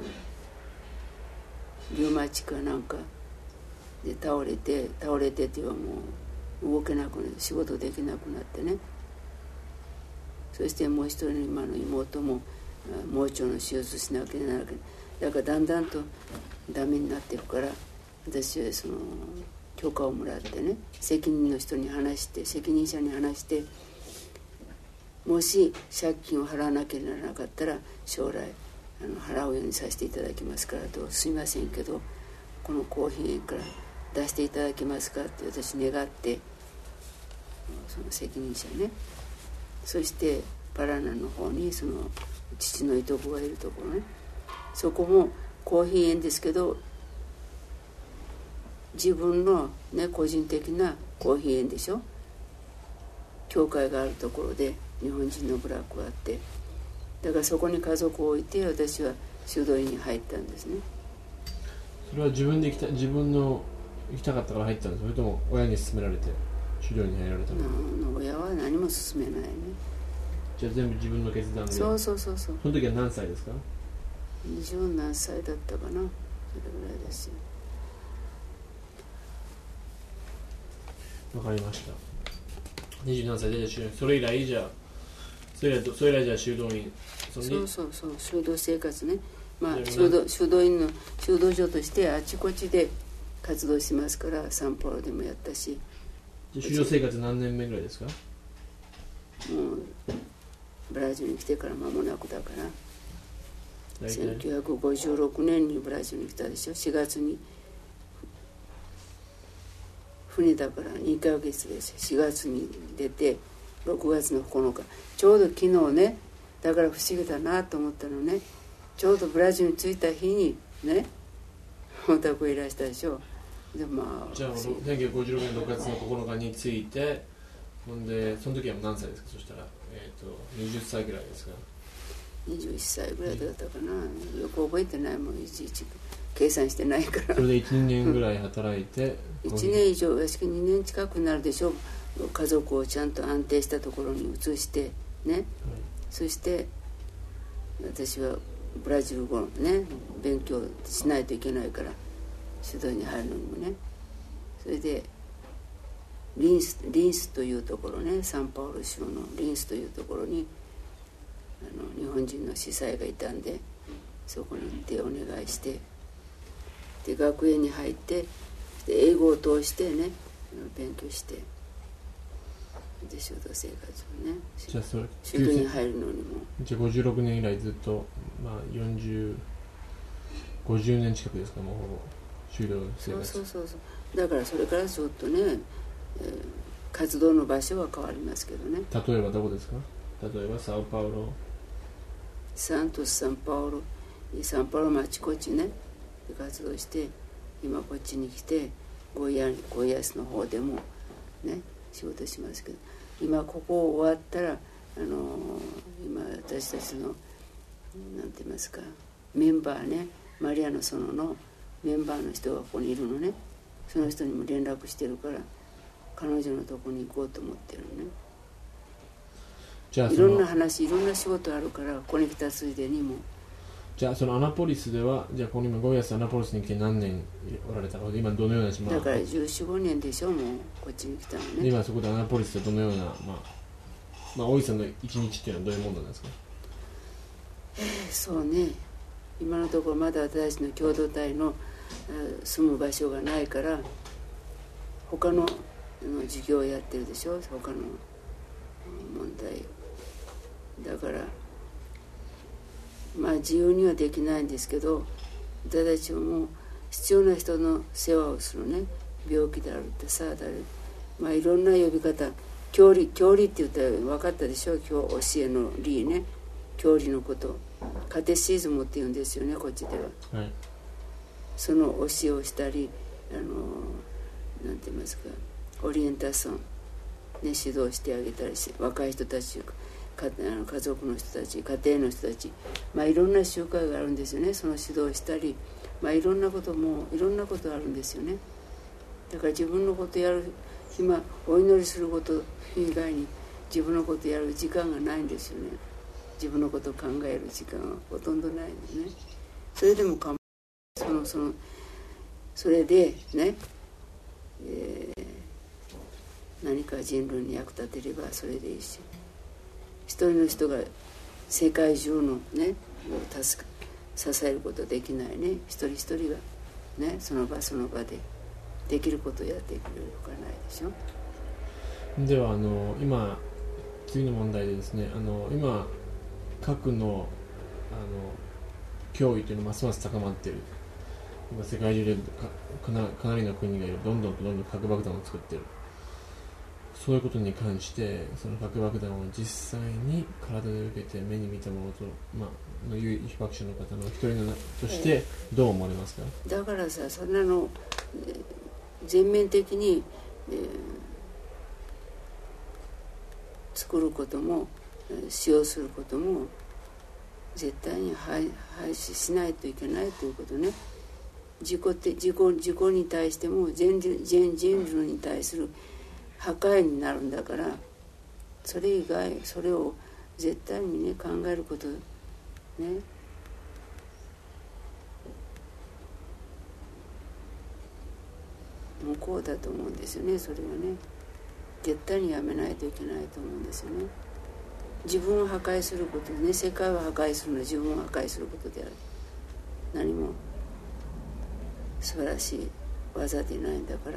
リウマチかなんかで倒れて倒れてっていうのはもう動けなくなって、仕事できなくなってね、そしてもう一人の今の妹も盲腸の手術しなきゃならない。だからだんだんとダメになっていくから、私はその許可をもらってね、責任の人に話して、責任者に話して、もし借金を払わなければならなかったら将来あの払うようにさせていただきますからと、すみませんけどこのコーヒー園から出していただけますかって私願って、その責任者ね、そしてパラナの方にその父のいとこがいるところね、そこもコーヒー園ですけど自分のね個人的なコーヒー園でしょ。教会があるところで日本人の部落があって、だからそこに家族を置いて私は修道院に入ったんですね。 それは自分で行きた自分の行きたかったから入ったんですか、それとも親に勧められて修道院に入られたの？ 親は何も勧めないね。 じゃあ全部自分の決断で。 そうそうそうそう。 その時は何歳ですか？ 二十何歳だったかな、それぐらいですよ。 わかりました。二十何歳で修道院、それ以来じゃあそれ以来それ以来じゃあ修道院、 そそうそうそう、修道生活ね。まあじゃあ修道修道院の修道場としてあちこちで活動しますから、サンパウロでもやったし。 じゃあ修道生活何年目ぐらいですか？ もうブラジルに来てから間もなくだから、せんきゅうひゃくごじゅうろくねんにブラジルに来たでしょ。しがつに船だからにかげつですよ。しがつに出てろくがつのここのか、ちょうど昨日ね、だから不思議だなと思ったのね。ちょうどブラジルに着いた日にね、お宅いらしたでしょ。でまあ、 じゃあせんきゅうひゃくごじゅうろくねんろくがつのここのかに着いて、ほんでその時は何歳ですか？そしたら、えー、とはたちぐらいですか？ にじゅういっさいぐらいだったかな、よく覚えてないもん、いちいち計算してないから。 それでいちねんぐらい働いていちねん以上、しかにねん近くになるでしょ。家族をちゃんと安定したところに移してね、はい、そして私はブラジル語ね勉強しないといけないから、修道に入るのにもね、それでリンス、リンスというところね、サンパウロ州のリンスというところにあの日本人の司祭がいたんで、そこに行ってお願いして、で学園に入って、で英語を通してね勉強して、で修道生活をね、 じゃあそれ修道に入るのにもじゃあごじゅうろくねん以来ずっと、まあ、よんじゅう、ごじゅうねん近くですか、もうほぼ修道生活。 そうそうそうそう。だからそれからずっとね、えー、活動の場所は変わりますけどね。 例えばどこですか？例えばサウパウロ、 サントス、サンパウロ、サンパウロもあちこちね活動して、今こっちに来てゴイアゴイアスの方でもね仕事しますけど、今ここ終わったら、あのー、今私たちのなんて言いますか、メンバーね、マリアの園のメンバーの人がここにいるのね。その人にも連絡してるから、彼女のとこに行こうと思ってるのね。じゃあいろんな話、いろんな仕事あるから、ここに来たついでにも。 じゃあそのアナポリスでは、じゃあこの今ゴイアスアナポリスに来て何年おられたか、今どのような島、 だからじゅうよん、ごねんでしょ、もうこっちに来たのね。 今そこでアナポリスでどのような、まあまあ、大井さんの一日っていうのはどういうものなんですか？ えー、そうね、今のところまだ私たちの共同体の住む場所がないから、他の授業をやってるでしょ、他の問題だから、まあ自由にはできないんですけど、私たちも必要な人の世話をするね。病気であるってさあだる、まあいろんな呼び方、教理、教理って言ったら分かったでしょ、教えの理ね、教理のこと、カテシズムって言うんですよね、こっちでは、はい、その教えをしたり、あのなんて言いますか、オリエンタション、ね、指導してあげたりして、若い人たち、かあの家族の人たち、家庭の人たち、まあいろんな集会があるんですよね。その指導をしたり、まあいろんなこともいろんなことあるんですよね。だから自分のことやる暇、お祈りすること以外に自分のことやる時間がないんですよね。自分のことを考える時間はほとんどないんですね。それでもかそのそのそれでね、えー、何か人類に役立てればそれでいいし、一人の人が世界中のねを助か支えることできないね、一人一人がねその場その場でできることをやってくれるほかないでしょ。 ではあの今次の問題でですね、あの今核のあの脅威というのはますます高まっている。今世界中で か, か, なかなりの国がいる、どんどんとどんどん核爆弾を作っている。そういうことに関してその核爆弾を実際に体で受けて目に見たものと、まあ、の被爆者の方の一人のとしてどう思われますか？ だからさ、そんなの全面的に、えー、作ることも使用することも絶対に廃止しないといけないということね。自己って自己自己に対しても全人人類に対する破壊になるんだから、それ以外それを絶対にね考えることね無効だと思うんですよね。それはね絶対にやめないといけないと思うんですよね。自分を破壊することね、世界を破壊するのは自分を破壊することである。何も素晴らしい技でないんだから。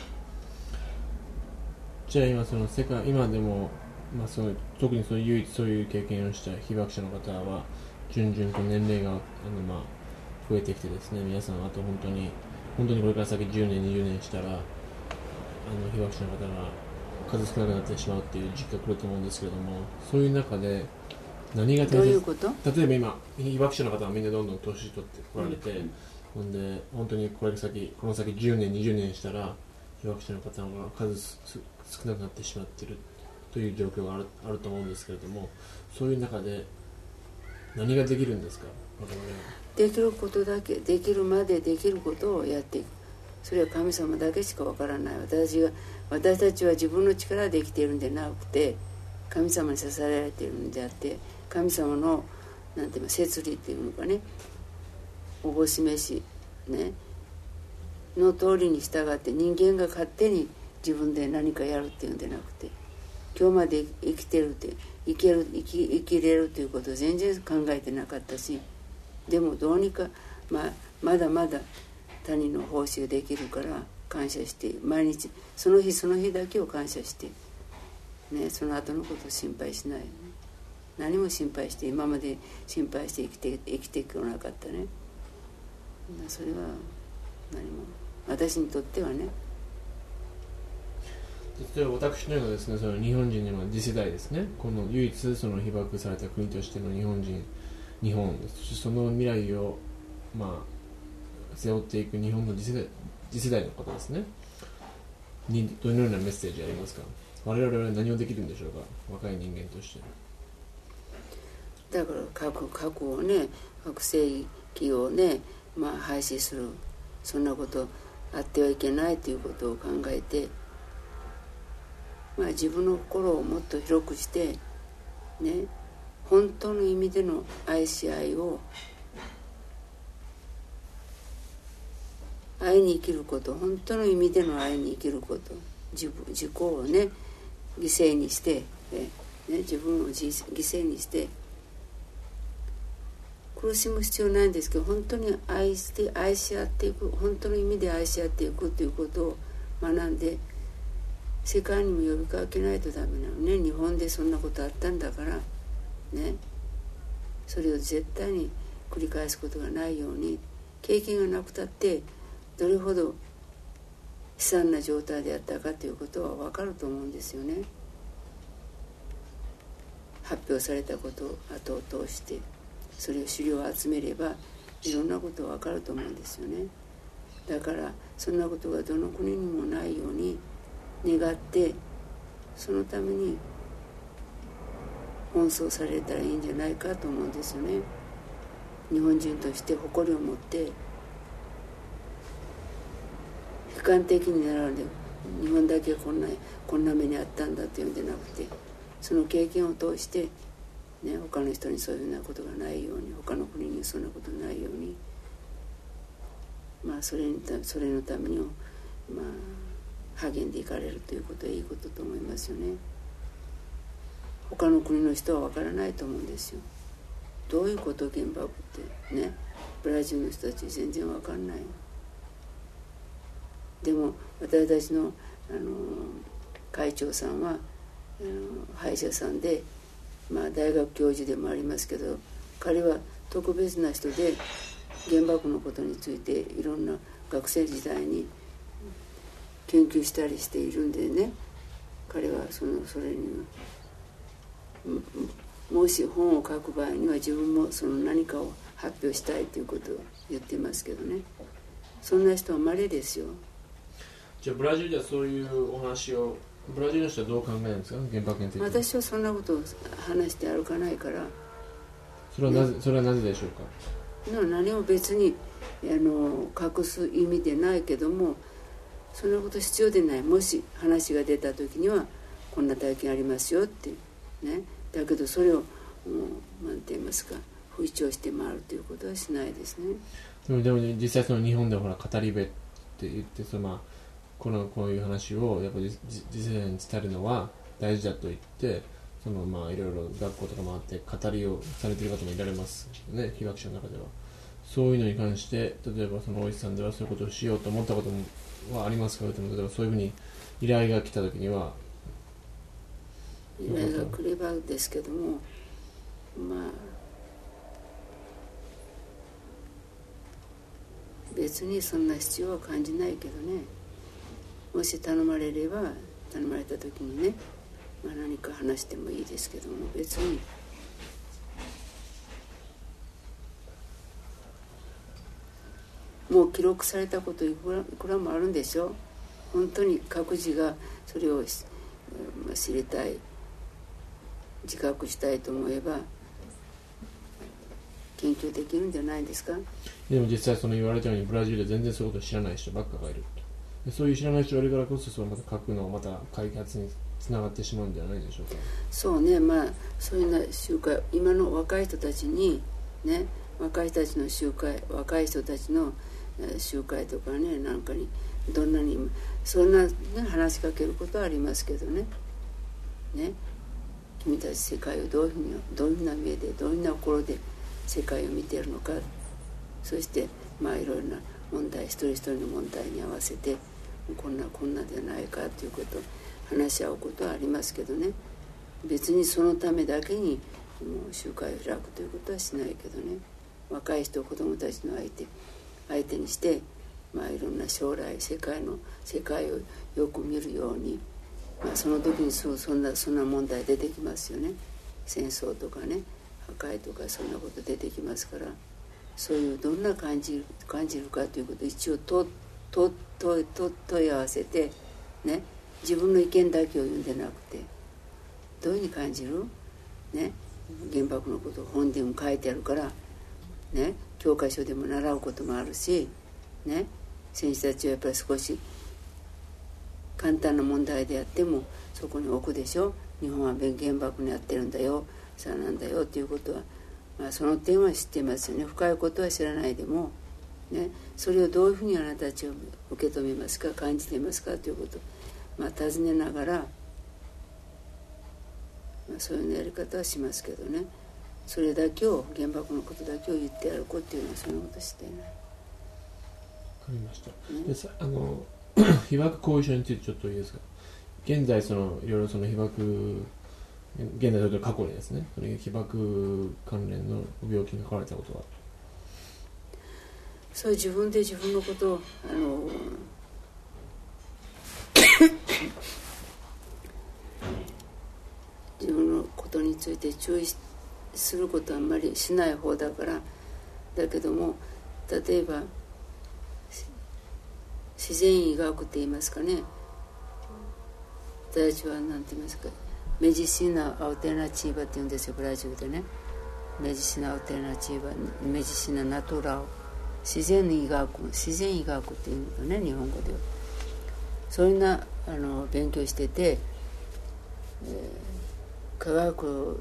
じゃあ今その世界今でも、まあ、その特にそういう唯一そういう経験をした被爆者の方は順々と年齢があの、まあ、増えてきてですね、皆さんあと本当に本当にこれから先じゅうねんにじゅうねんしたらあの被爆者の方が数少なくなってしまうっていう時期が来ると思うんですけれども、そういう中で何が大切、 どういうこと？ 例えば今被爆者の方はみんなどんどん年取ってこられて、うん、ほんで本当にこれ先この先じゅうねんにじゅうねんしたら被爆者の方が数少なくなってしまっているという状況がある、あると思うんですけれども、そういう中で何ができるんですか？ できることだけ、できるまでできることをやっていく。それは神様だけしかわからない。私が私たちは自分の力で生きているんでなくて、神様に支えられているのであって、神様のなんていうの摂理っていうのかね、おぼしめしねの通りに従って人間が勝手に自分で何かやるっていうんでなくて、今日まで生きてるって生きる生き生きれるということを全然考えてなかったし、でもどうにか、まあ、まだまだ他人の報酬できるから感謝して、毎日その日その日だけを感謝して、ね、その後のことを心配しない、ね、何も心配して今まで心配して生きて生きてこなかったね。それは何も私にとってはね。 例えば私のようなですね、その日本人の次世代ですね、この唯一その被爆された国としての日本人日本その未来をまあ背負っていく日本の次世代、次世代の方ですねにどのようなメッセージありますか？我々は何をできるんでしょうか、若い人間として。 だから核核をね、核兵器をね、まあ、廃止する、そんなことあってはいけないということを考えて、まあ、自分の心をもっと広くしてね、本当の意味での愛し合いを、愛に生きること、本当の意味での愛に生きること、自分自己をね犠牲にして、ね、自分を犠牲にして苦しむ必要ないんですけど、本当に愛して愛し合っていく、本当の意味で愛し合っていくということを学んで世界にも呼びかけないとダメなのね。日本でそんなことあったんだからね、それを絶対に繰り返すことがないように、経験がなくたってどれほど悲惨な状態であったかということは分かると思うんですよね。発表されたことを後を通してそれを資料を集めればいろんなことが分かると思うんですよね。だからそんなことがどの国にもないように願って、そのために奔走されたらいいんじゃないかと思うんですよね。日本人として誇りを持って悲観的になられる、日本だけこんなこんな目にあったんだというんでなくて、その経験を通して、ね、他の人にそういうようなことがないように、他の国にそんなことがないように、まあそれにそれのためにも、まあ、励んでいかれるということはいいことと思いますよね。他の国の人は分からないと思うんですよ。どういうこと原爆ってね、ブラジルの人たち全然分かんない。でも私たちの、あの会長さんはあの歯医者さんで、まあ、大学教授でもありますけど、彼は特別な人で原爆のことについていろんな学生時代に研究したりしているんでね、彼はそのそれにもし本を書く場合には自分もその何かを発表したいということを言ってますけどね。そんな人は稀ですよ。 じゃあブラジルではそういうお話をブラジルの人はどう考えるんですか、原爆について。 私はそんなことを話して歩かないから。 それはなぜ、ね、それはなぜでしょうか。 何も別にあの隠す意味でないけども、そんなこと必要でない。もし話が出た時にはこんな体験ありますよってね。だけどそれをもう何て言いますか、吹聴して回るということはしないですね。 でも、でも実際その日本ではほら語り部って言って、そのまあこのこういう話をやっぱり実際に伝えるのは大事だと言って、そのまあいろいろ学校とかもあって語りをされている方もいられますね、被爆者の中では。そういうのに関して例えばそのお医者さんではそういうことをしようと思ったこともはありますか。例えばそういうふうに依頼が来た時には。 依頼が来ればですけども、まあ別にそんな必要は感じないけどね。もし頼まれれば頼まれた時にね、まあ、何か話してもいいですけども、別にもう記録されたこといくらいくらもあるんでしょ。本当に各自がそれを知りたい、自覚したいと思えば研究できるんじゃないですか。 でも実際その言われたようにブラジルで全然そういうことを知らない人ばっかがいると。そういう知らない人がいるからこそ、そのまた書くのをまた開発につながってしまうんじゃないでしょうか。 そうね、まあそういうような集会、今の若い人たちにね、若い人たちの集会、若い人たちの集会とかね、なんかにどんなにそんな、ね、話しかけることはありますけどね。ね、君たち世界をどういうふうに、どういうふうな目で、どういうふうな心で世界を見ているのか、そしてまあいろいろな問題、一人一人の問題に合わせてこんなこんなではないかということを話し合うことはありますけどね。別にそのためだけにもう集会を開くということはしないけどね。若い人、子どもたちの相手相手にして、まあ、いろんな将来世界の世界をよく見るように、まあ、その時にそそんなそんな問題出てきますよね。戦争とかね、破壊とかそんなこと出てきますから、そういうどんな感じ感じるかということを一応とととと問い合わせてね、自分の意見だけを言うんでなくて、どういうふうに感じるね、原爆のことを本でも書いてあるからね、教科書でも習うこともあるしね、選手たちはやっぱり少し簡単な問題であってもそこに置くでしょ。日本は原爆にやってるんだよ、さあなんだよということは、まあ、その点は知ってますよね。深いことは知らないでも、ね、それをどういうふうにあなたたちは受け止めますか、感じていますかということを、まあ、尋ねながら、まあ、そういうやり方はしますけどね。それだけを、原爆のことだけを言って歩くっていうのはそんなことしていない。 わかりました、ね、でさあの被爆後遺症についてちょっといいですか。現在そのいろいろその被爆、現在というか過去にですね、その被爆関連の病気にかかわれたことは。 そう、自分で自分のことをあの自分のことについて注意することはあんまりしない方だから。だけども、例えば自然医学って言いますかね、私たちは何て言いますか、メディシナ・アウテナチーバって言うんですよ、ブラジルでね。メディシナ・アウテナチーバ、メディシナ・ナトラオ、自然医学、自然医学っていうのね、日本語では。そういうなあの勉強してて、えー、科学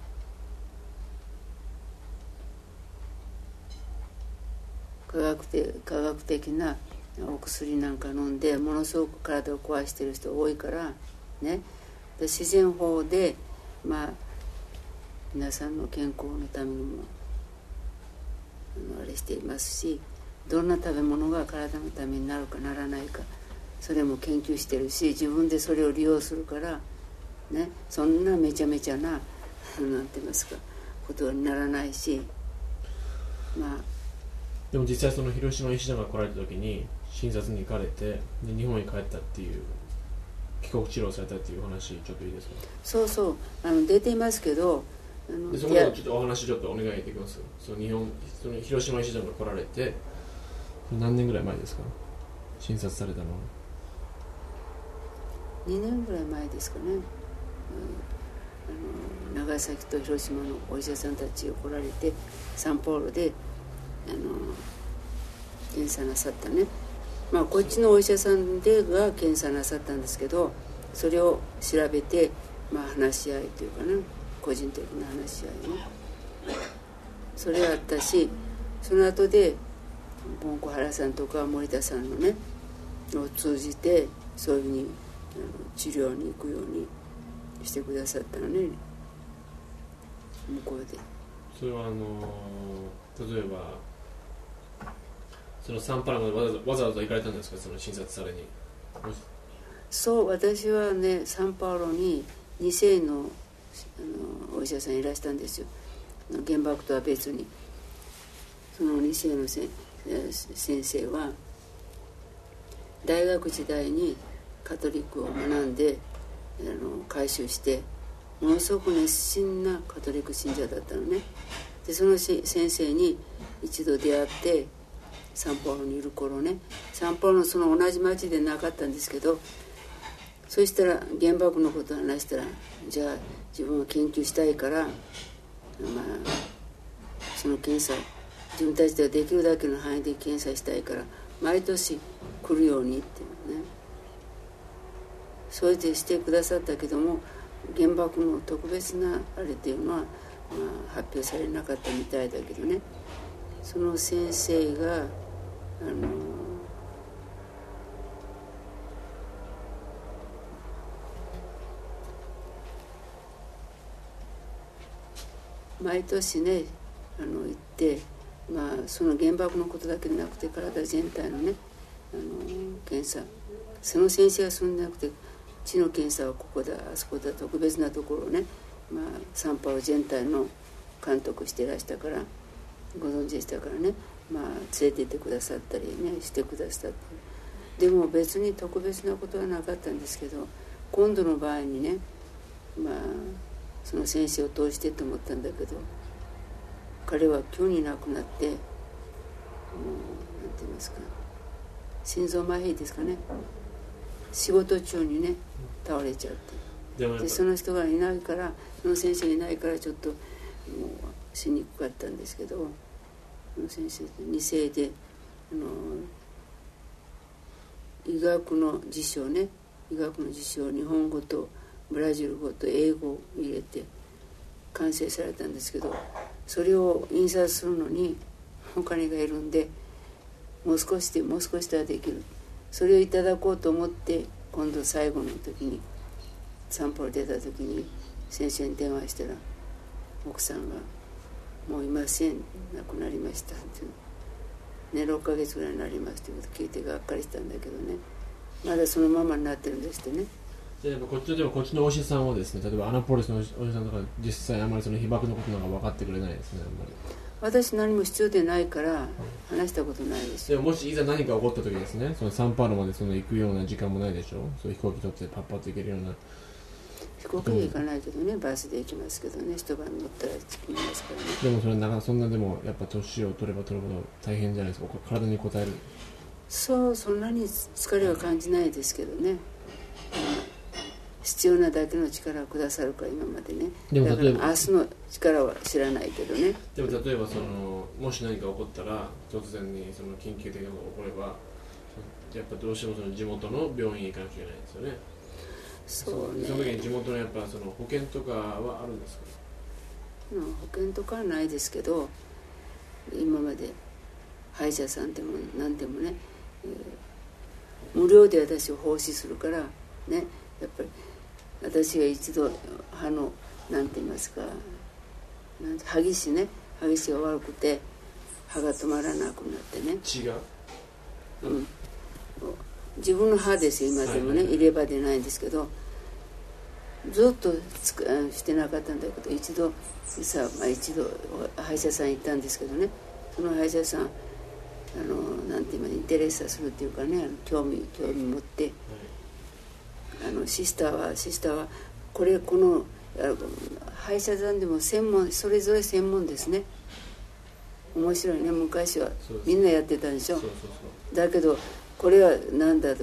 科学的、科学的なお薬なんか飲んでものすごく体を壊している人多いからね。で自然法でまあ皆さんの健康のためにもあのあれしていますし、どんな食べ物が体のためになるかならないか、それも研究してるし、自分でそれを利用するからね、そんなめちゃめちゃななんて言いますかことにならないし、まあでも実際その広島医師団が来られた時に診察に行かれて、で日本に帰ったっていう、帰国治療されたっていう話ちょっといいですか。 そうそう、あの出ていますけど、あのでそこでちょっとお話ちょっとお願いできます。その日本その広島医師団が来られて何年ぐらい前ですか、診察されたのは。 にねんぐらい前ですかね、 あの長崎と広島のお医者さんたちが来られてサンパウロであの検査なさったね。まあこっちのお医者さんでが検査なさったんですけど、それを調べて、まあ、話し合いというかね、個人的な話し合いね、それあったし、その後でボンコハラさんとか森田さんのねを通じてそういうふうにあの治療に行くようにしてくださったのね、向こうで。 それはあの例えばそのサンパウロまでわざわざわざ行かれたんですか、その診察されに。 そう、私はねサンパウロにに世の、あのお医者さんいらしたんですよ、原爆とは別に。そのに世のせ先生は大学時代にカトリックを学んであの改宗して、ものすごく熱心なカトリック信者だったのね。でその先生に一度出会って、サンパウロにいる頃ね、サンパウロのその同じ町でなかったんですけど、そしたら原爆のことを話したら、じゃあ自分は研究したいから、まあ、その検査自分たちではできるだけの範囲で検査したいから毎年来るようにっていうね、それでしてくださったけども、原爆の特別なあれっていうのは、まあ、発表されなかったみたいだけどね、その先生があの毎年ねあの行って、まあ、その原爆のことだけでなくて体全体のねあの検査、その先生はそんなくて血の検査はここだあそこだ特別なところをね、まあ、サンパウロ全体の監督してらしたからご存知でしたからね、まあ、連れて行ってくださったりねしてくださったり、でも別に特別なことはなかったんですけど、今度の場合にね、まあその先生を通してと思ったんだけど、彼は急に亡くなって、もうなんて言いますか、心臓麻痺ですかね、仕事中にね倒れちゃって、でその人がいないから、その先生がいないからちょっともうしにくかったんですけど、その先生に世であの医学の辞書ね、医学の辞書を日本語とブラジル語と英語を入れて完成されたんですけど、それを印刷するのにお金がいるんで、もう少しでもう少しではできる、それをいただこうと思って、今度最後の時にサンパウロ出た時に先生に電話したら、奥さんが「もういません、亡くなりました」ってね、ろっかげつぐらいになりますということを聞いてがっかりしたんだけどね、まだそのままになってるんですってね。 でもこっちでもこっちのお医者さんはですね、例えばアナポリスのお医者さんとか実際あまりその被爆のことなんか分かってくれないですね、あんまり。 私何も必要でないから話したことないですよ。 でももしいざ何か起こった時ですね、そのサンパウロまでその行くような時間もないでしょう。そういう飛行機取ってパッパッと行けるような。 飛行機で行かないけどね、バスで行きますけどね、一晩乗ったら着きますからね。 でもそれなかそんなでもやっぱ年を取れば取るほど大変じゃないですか、体に応える。 そう、そんなに疲れは感じないですけどね、必要なだけの力をくださるから今までね。でも例えば明日の力は知らないけどね。 でも例えばそのもし何か起こったら突然にその緊急的なことが起これば、やっぱどうしてもその地元の病院へ行かなきゃいけないんですよね。 そうね。 その時に地元のやっぱその保険とかはあるんですか？ うん、保険とかはないですけど、今まで歯医者さんでも何でもね、えー、無料で私を奉仕するからね、やっぱり私が一度歯のなんて言いますか、なんて歯ぎしね、歯ぎしが悪くて歯が止まらなくなってね。 血が、 うん、自分の歯ですよ今でもね、はいはい、入れ歯でないんですけど、ずっとつくしてなかったんだけど、一度さ、まあ、一度歯医者さん行ったんですけどね、その歯医者さんあのなんて言いますか、インテレッサするっていうかね、興味興味持って、はい、あのシスターはシスターはこれこの歯医者さんでも専門、それぞれ専門ですね。面白いね、昔はみんなやってたんでしょ。そうそうそう、だけどこれはなんだとか、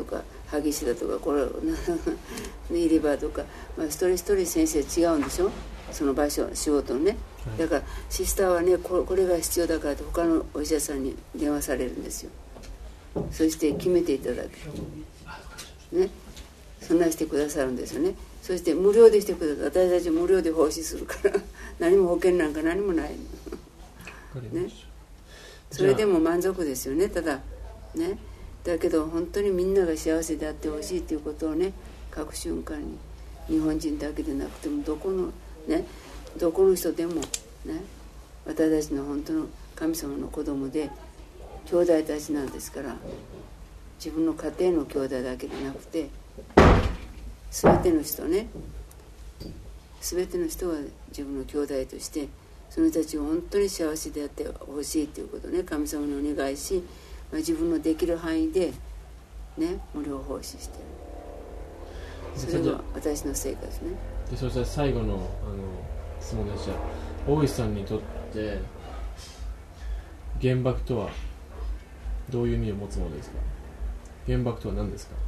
萩市だとかこれ入れ歯とか、まあ、一人一人先生違うんでしょ、その場所仕事のね、はい、だからシスターはね こ, これが必要だからと他のお医者さんに電話されるんですよ。そして決めていただくね、そんなしてくださるんですよね。そして無料でしてくださる、私たち無料で奉仕するから何も保険なんか何もないね、それでも満足ですよね。ただね、だけど本当にみんなが幸せであってほしいということをね、各瞬間に日本人だけでなくてもどこのね、どこの人でもね、私たちの本当の神様の子供で兄弟たちなんですから、自分の家庭の兄弟だけでなくて全ての人ね、全ての人が自分の兄弟としてその人たちを本当に幸せであってほしいということをね、神様にお願いし、まあ、自分のできる範囲でね無料奉仕してる。それが私の生活ね。 でそしたら最後のあの質問でした。大石さんにとって原爆とはどういう意味を持つものですか？原爆とは何ですか？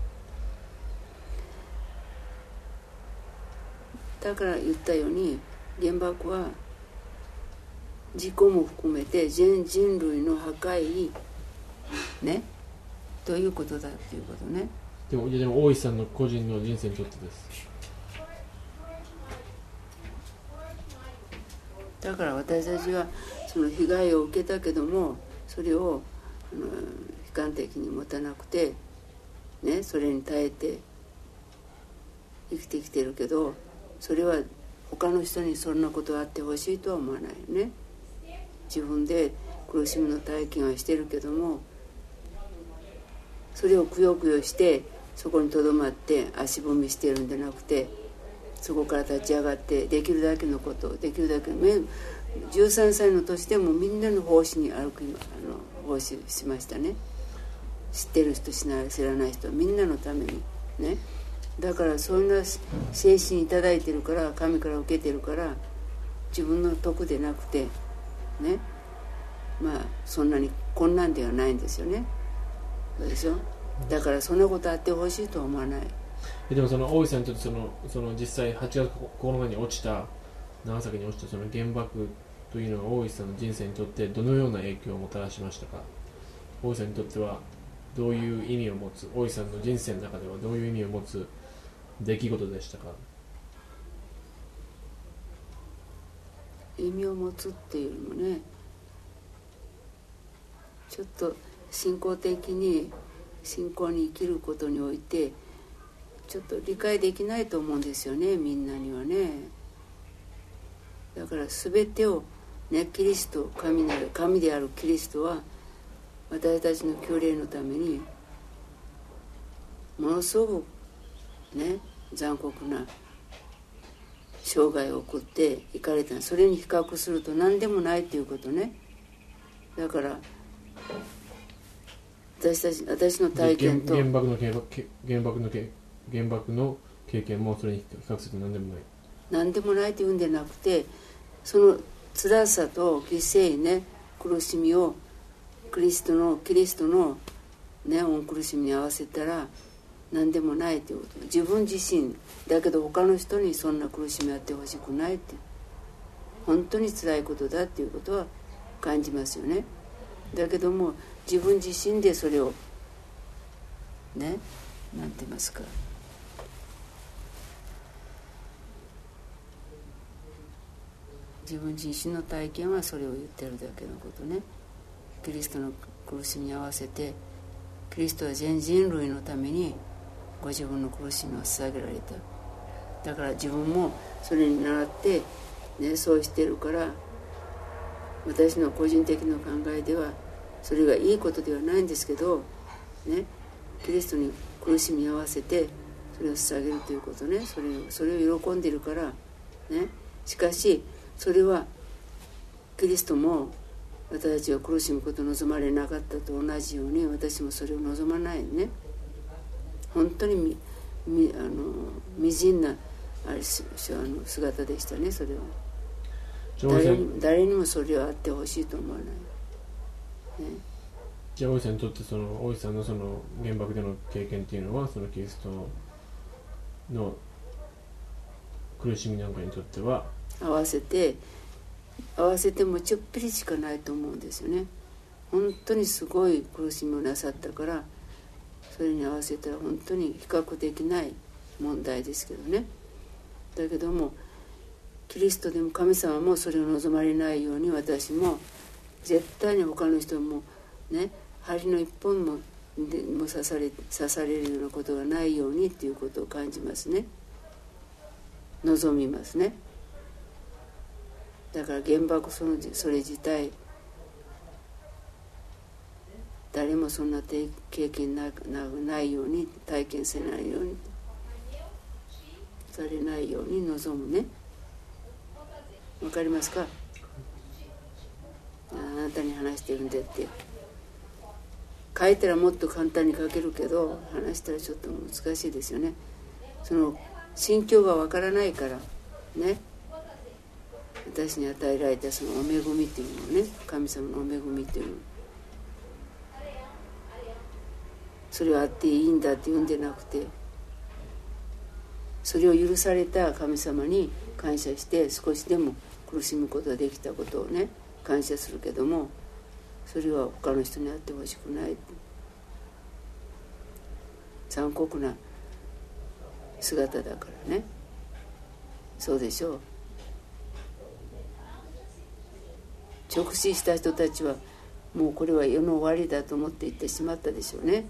だから言ったように原爆は自己も含めて全人類の破壊ねということだっていうことね。 でも、でも大石さんの個人の人生にとってです。 だから私たちはその被害を受けたけどもそれをあの悲観的に持たなくてね、それに耐えて生きてきてるけど、それは他の人にそんなことがあってほしいとは思わないよね。自分で苦しみの体験はしてるけども、それをくよくよしてそこにとどまって足踏みしてるんじゃなくて、そこから立ち上がってできるだけのことをできるだけじゅうさんさいの年でもみんなの奉仕に歩くあの奉仕しましたね。知ってる人知らない人みんなのためにね。だからそんな精神いただいてるから、神から受けてるから、自分の得でなくてね、まあそんなに困難ではないんですよね。そうでしょ。だからそんなことあってほしいとは思わない。 でもその大石さんにとってそのその実際はちがつここのかに落ちた長崎に落ちたその原爆というのは大石さんの人生にとってどのような影響をもたらしましたか？大石さんにとってはどういう意味を持つ、大石さんの人生の中ではどういう意味を持つ出来事でしたか？ 意味を持つっていうのもね、ちょっと信仰的に信仰に生きることにおいてちょっと理解できないと思うんですよね、みんなにはね。だから全てをね、キリスト、神なる神であるキリストは私たちの救霊のためにものすごくね残酷な生涯を送っていかれた。それに比較すると何でもないということね。だから私たち私の体験と原爆の原爆原爆の原爆の経験もそれに比較すると何でもない何でもないというんでなくて、その辛さと犠牲ね、苦しみをキリストのキリストのね恩苦しみに合わせたら何でもないということ。自分自身だけど他の人にそんな苦しみあってほしくないって、本当に辛いことだっていうことは感じますよね。だけども自分自身でそれをね、なんて言いますか、自分自身の体験はそれを言ってるだけのことね。キリストの苦しみに合わせて、キリストは全人類のためにご自分の苦しみを捧げられた。だから自分もそれに倣って、ね、そうしてるから、私の個人的な考えではそれがいいことではないんですけど、ね、キリストに苦しみに合わせてそれを捧げるということね、それをそれを喜んでいるから、ね、しかしそれはキリストも私たちが苦しむことを望まれなかったと同じように、私もそれを望まないね。本当にみみあの惨なあれしあの姿でしたね。それは誰に誰にもそれはあってほしいと思わない、ね、 じゃあ大石さんにとってその大石さんのその原爆での経験っていうのはそのキリストの苦しみなんかにとっては合わせて合わせてもちょっぴりしかないと思うんですよね。本当にすごい苦しみをなさったから、それに合わせたら本当に比較できない問題ですけどね。だけどもキリストでも神様もそれを望まれないように、私も絶対に他の人もね、針の一本もでも刺され刺されるようなことがないようにっていうことを感じますね。望みますね。だから原爆そのそれ自体誰もそんな経験ななないように、体験せないようにされないように望むね。わかりますか？あなたに話してるんでって書いたらもっと簡単に書けるけど、話したらちょっと難しいですよね。その心境がわからないからね。私に与えられたそのお恵みっていうのをね、神様のお恵みっていうのを、それはあっていいんだって言うんでなくて、それを許された神様に感謝して、少しでも苦しむことができたことをね感謝するけども、それは他の人にあってほしくない。残酷な姿だからね。そうでしょう。直視した人たちはもうこれは世の終わりだと思って言ってしまったでしょうね。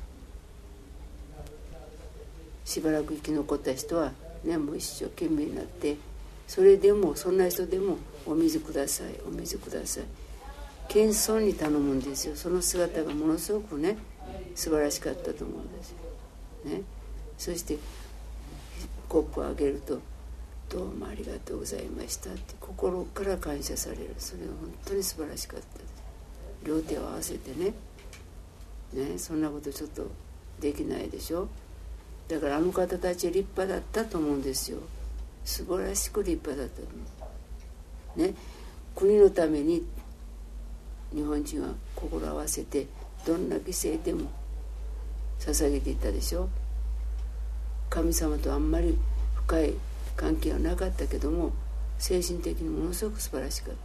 しばらく生き残った人はね、もう一生懸命になって、それでもそんな人でもお水ください、お水ください、謙遜に頼むんですよ。その姿がものすごくね素晴らしかったと思うんですよ、ね、そしてコップをあげると、どうもありがとうございましたって心から感謝される。それは本当に素晴らしかったです。両手を合わせてねね、そんなことちょっとできないでしょ。だからあの方たちは立派だったと思うんですよ。素晴らしく立派だったと思う、ね、国のために日本人は心を合わせてどんな犠牲でも捧げていったでしょ。神様とあんまり深い関係はなかったけども、精神的にものすごく素晴らしかった、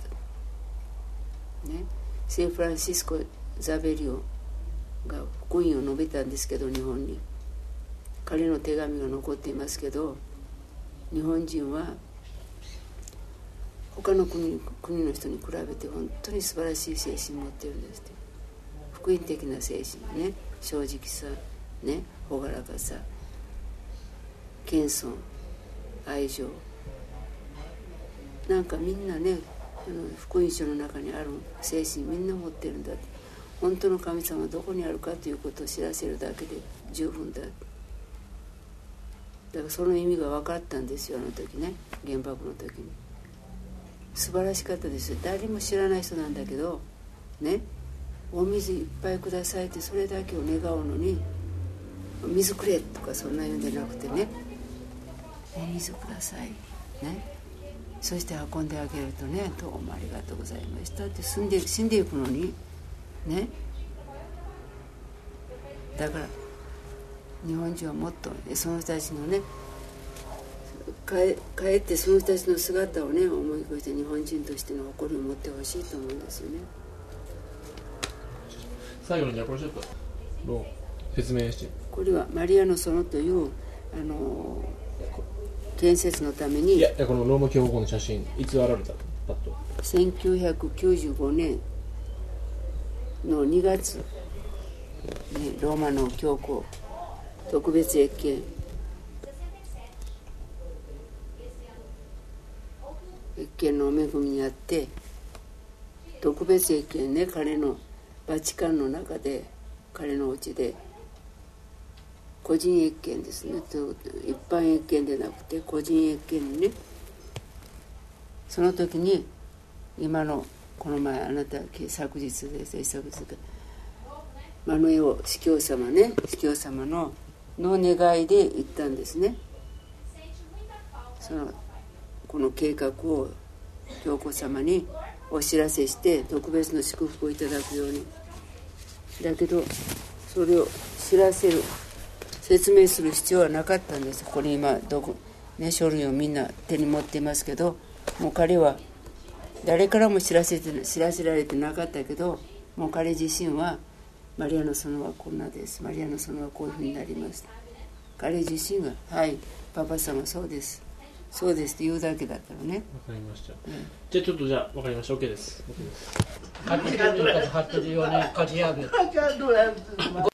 ね、聖フランシスコ・ザベリオが福音を述べたんですけど、日本に彼の手紙が残っていますけど、日本人は他の 国, 国の人に比べて本当に素晴らしい精神を持っているんですって。福音的な精神ね、正直さね、朗らかさ、謙遜、愛情、なんかみんなね、あの福音書の中にある精神みんな持ってるんだって。本当の神様はどこにあるかということを知らせるだけで十分だって。だからその意味が分かったんですよ、あの時ね、原爆の時に。素晴らしかったですよ。誰も知らない人なんだけどね、お水いっぱいくださいってそれだけを願うのに、水くれとかそんな言うんじゃなくてね、お水くださいね、そして運んであげるとね、どうもありがとうございましたって死んで死んでいくのにね。だから日本人はもっとその人たちのね、かえ、かえってその人たちの姿をね思い越して日本人としての誇りを持ってほしいと思うんですよね。 最後にじゃあこれちょっともう説明して。これはマリアの園というあの建設のために、 いやこのローマ教皇の写真いつ現れたパッとせんきゅうひゃくきゅうじゅうごねんのにがつ、ね、ローマの教皇特別謁見謁見のお恵みにあって、特別謁見ね、彼のバチカンの中で彼のお家で個人謁見ですね、一般謁見でなくて個人謁見にね、その時に今のこの前あなた昨日です昨日かマノエオ司教様ね、司教様のの願いで言ったんですね。そのこの計画を教皇様にお知らせして特別の祝福をいただくようにだけどそれを知らせる説明する必要はなかったんです。これ今どこ、ね、書類をみんな手に持っていますけど、もう彼は誰からも知らせて知らせられてなかったけど、もう彼自身はマリアの園はこんなです、マリアの園はこういうふうになりました、彼自身がはいパパ様そうですそうですって言うだけだったのね。 わかりました、 うん、 じゃあちょっとじゃあわかりました OK です、OK です。 はちじゅうにんかはちじゅうよにん勝ち上げ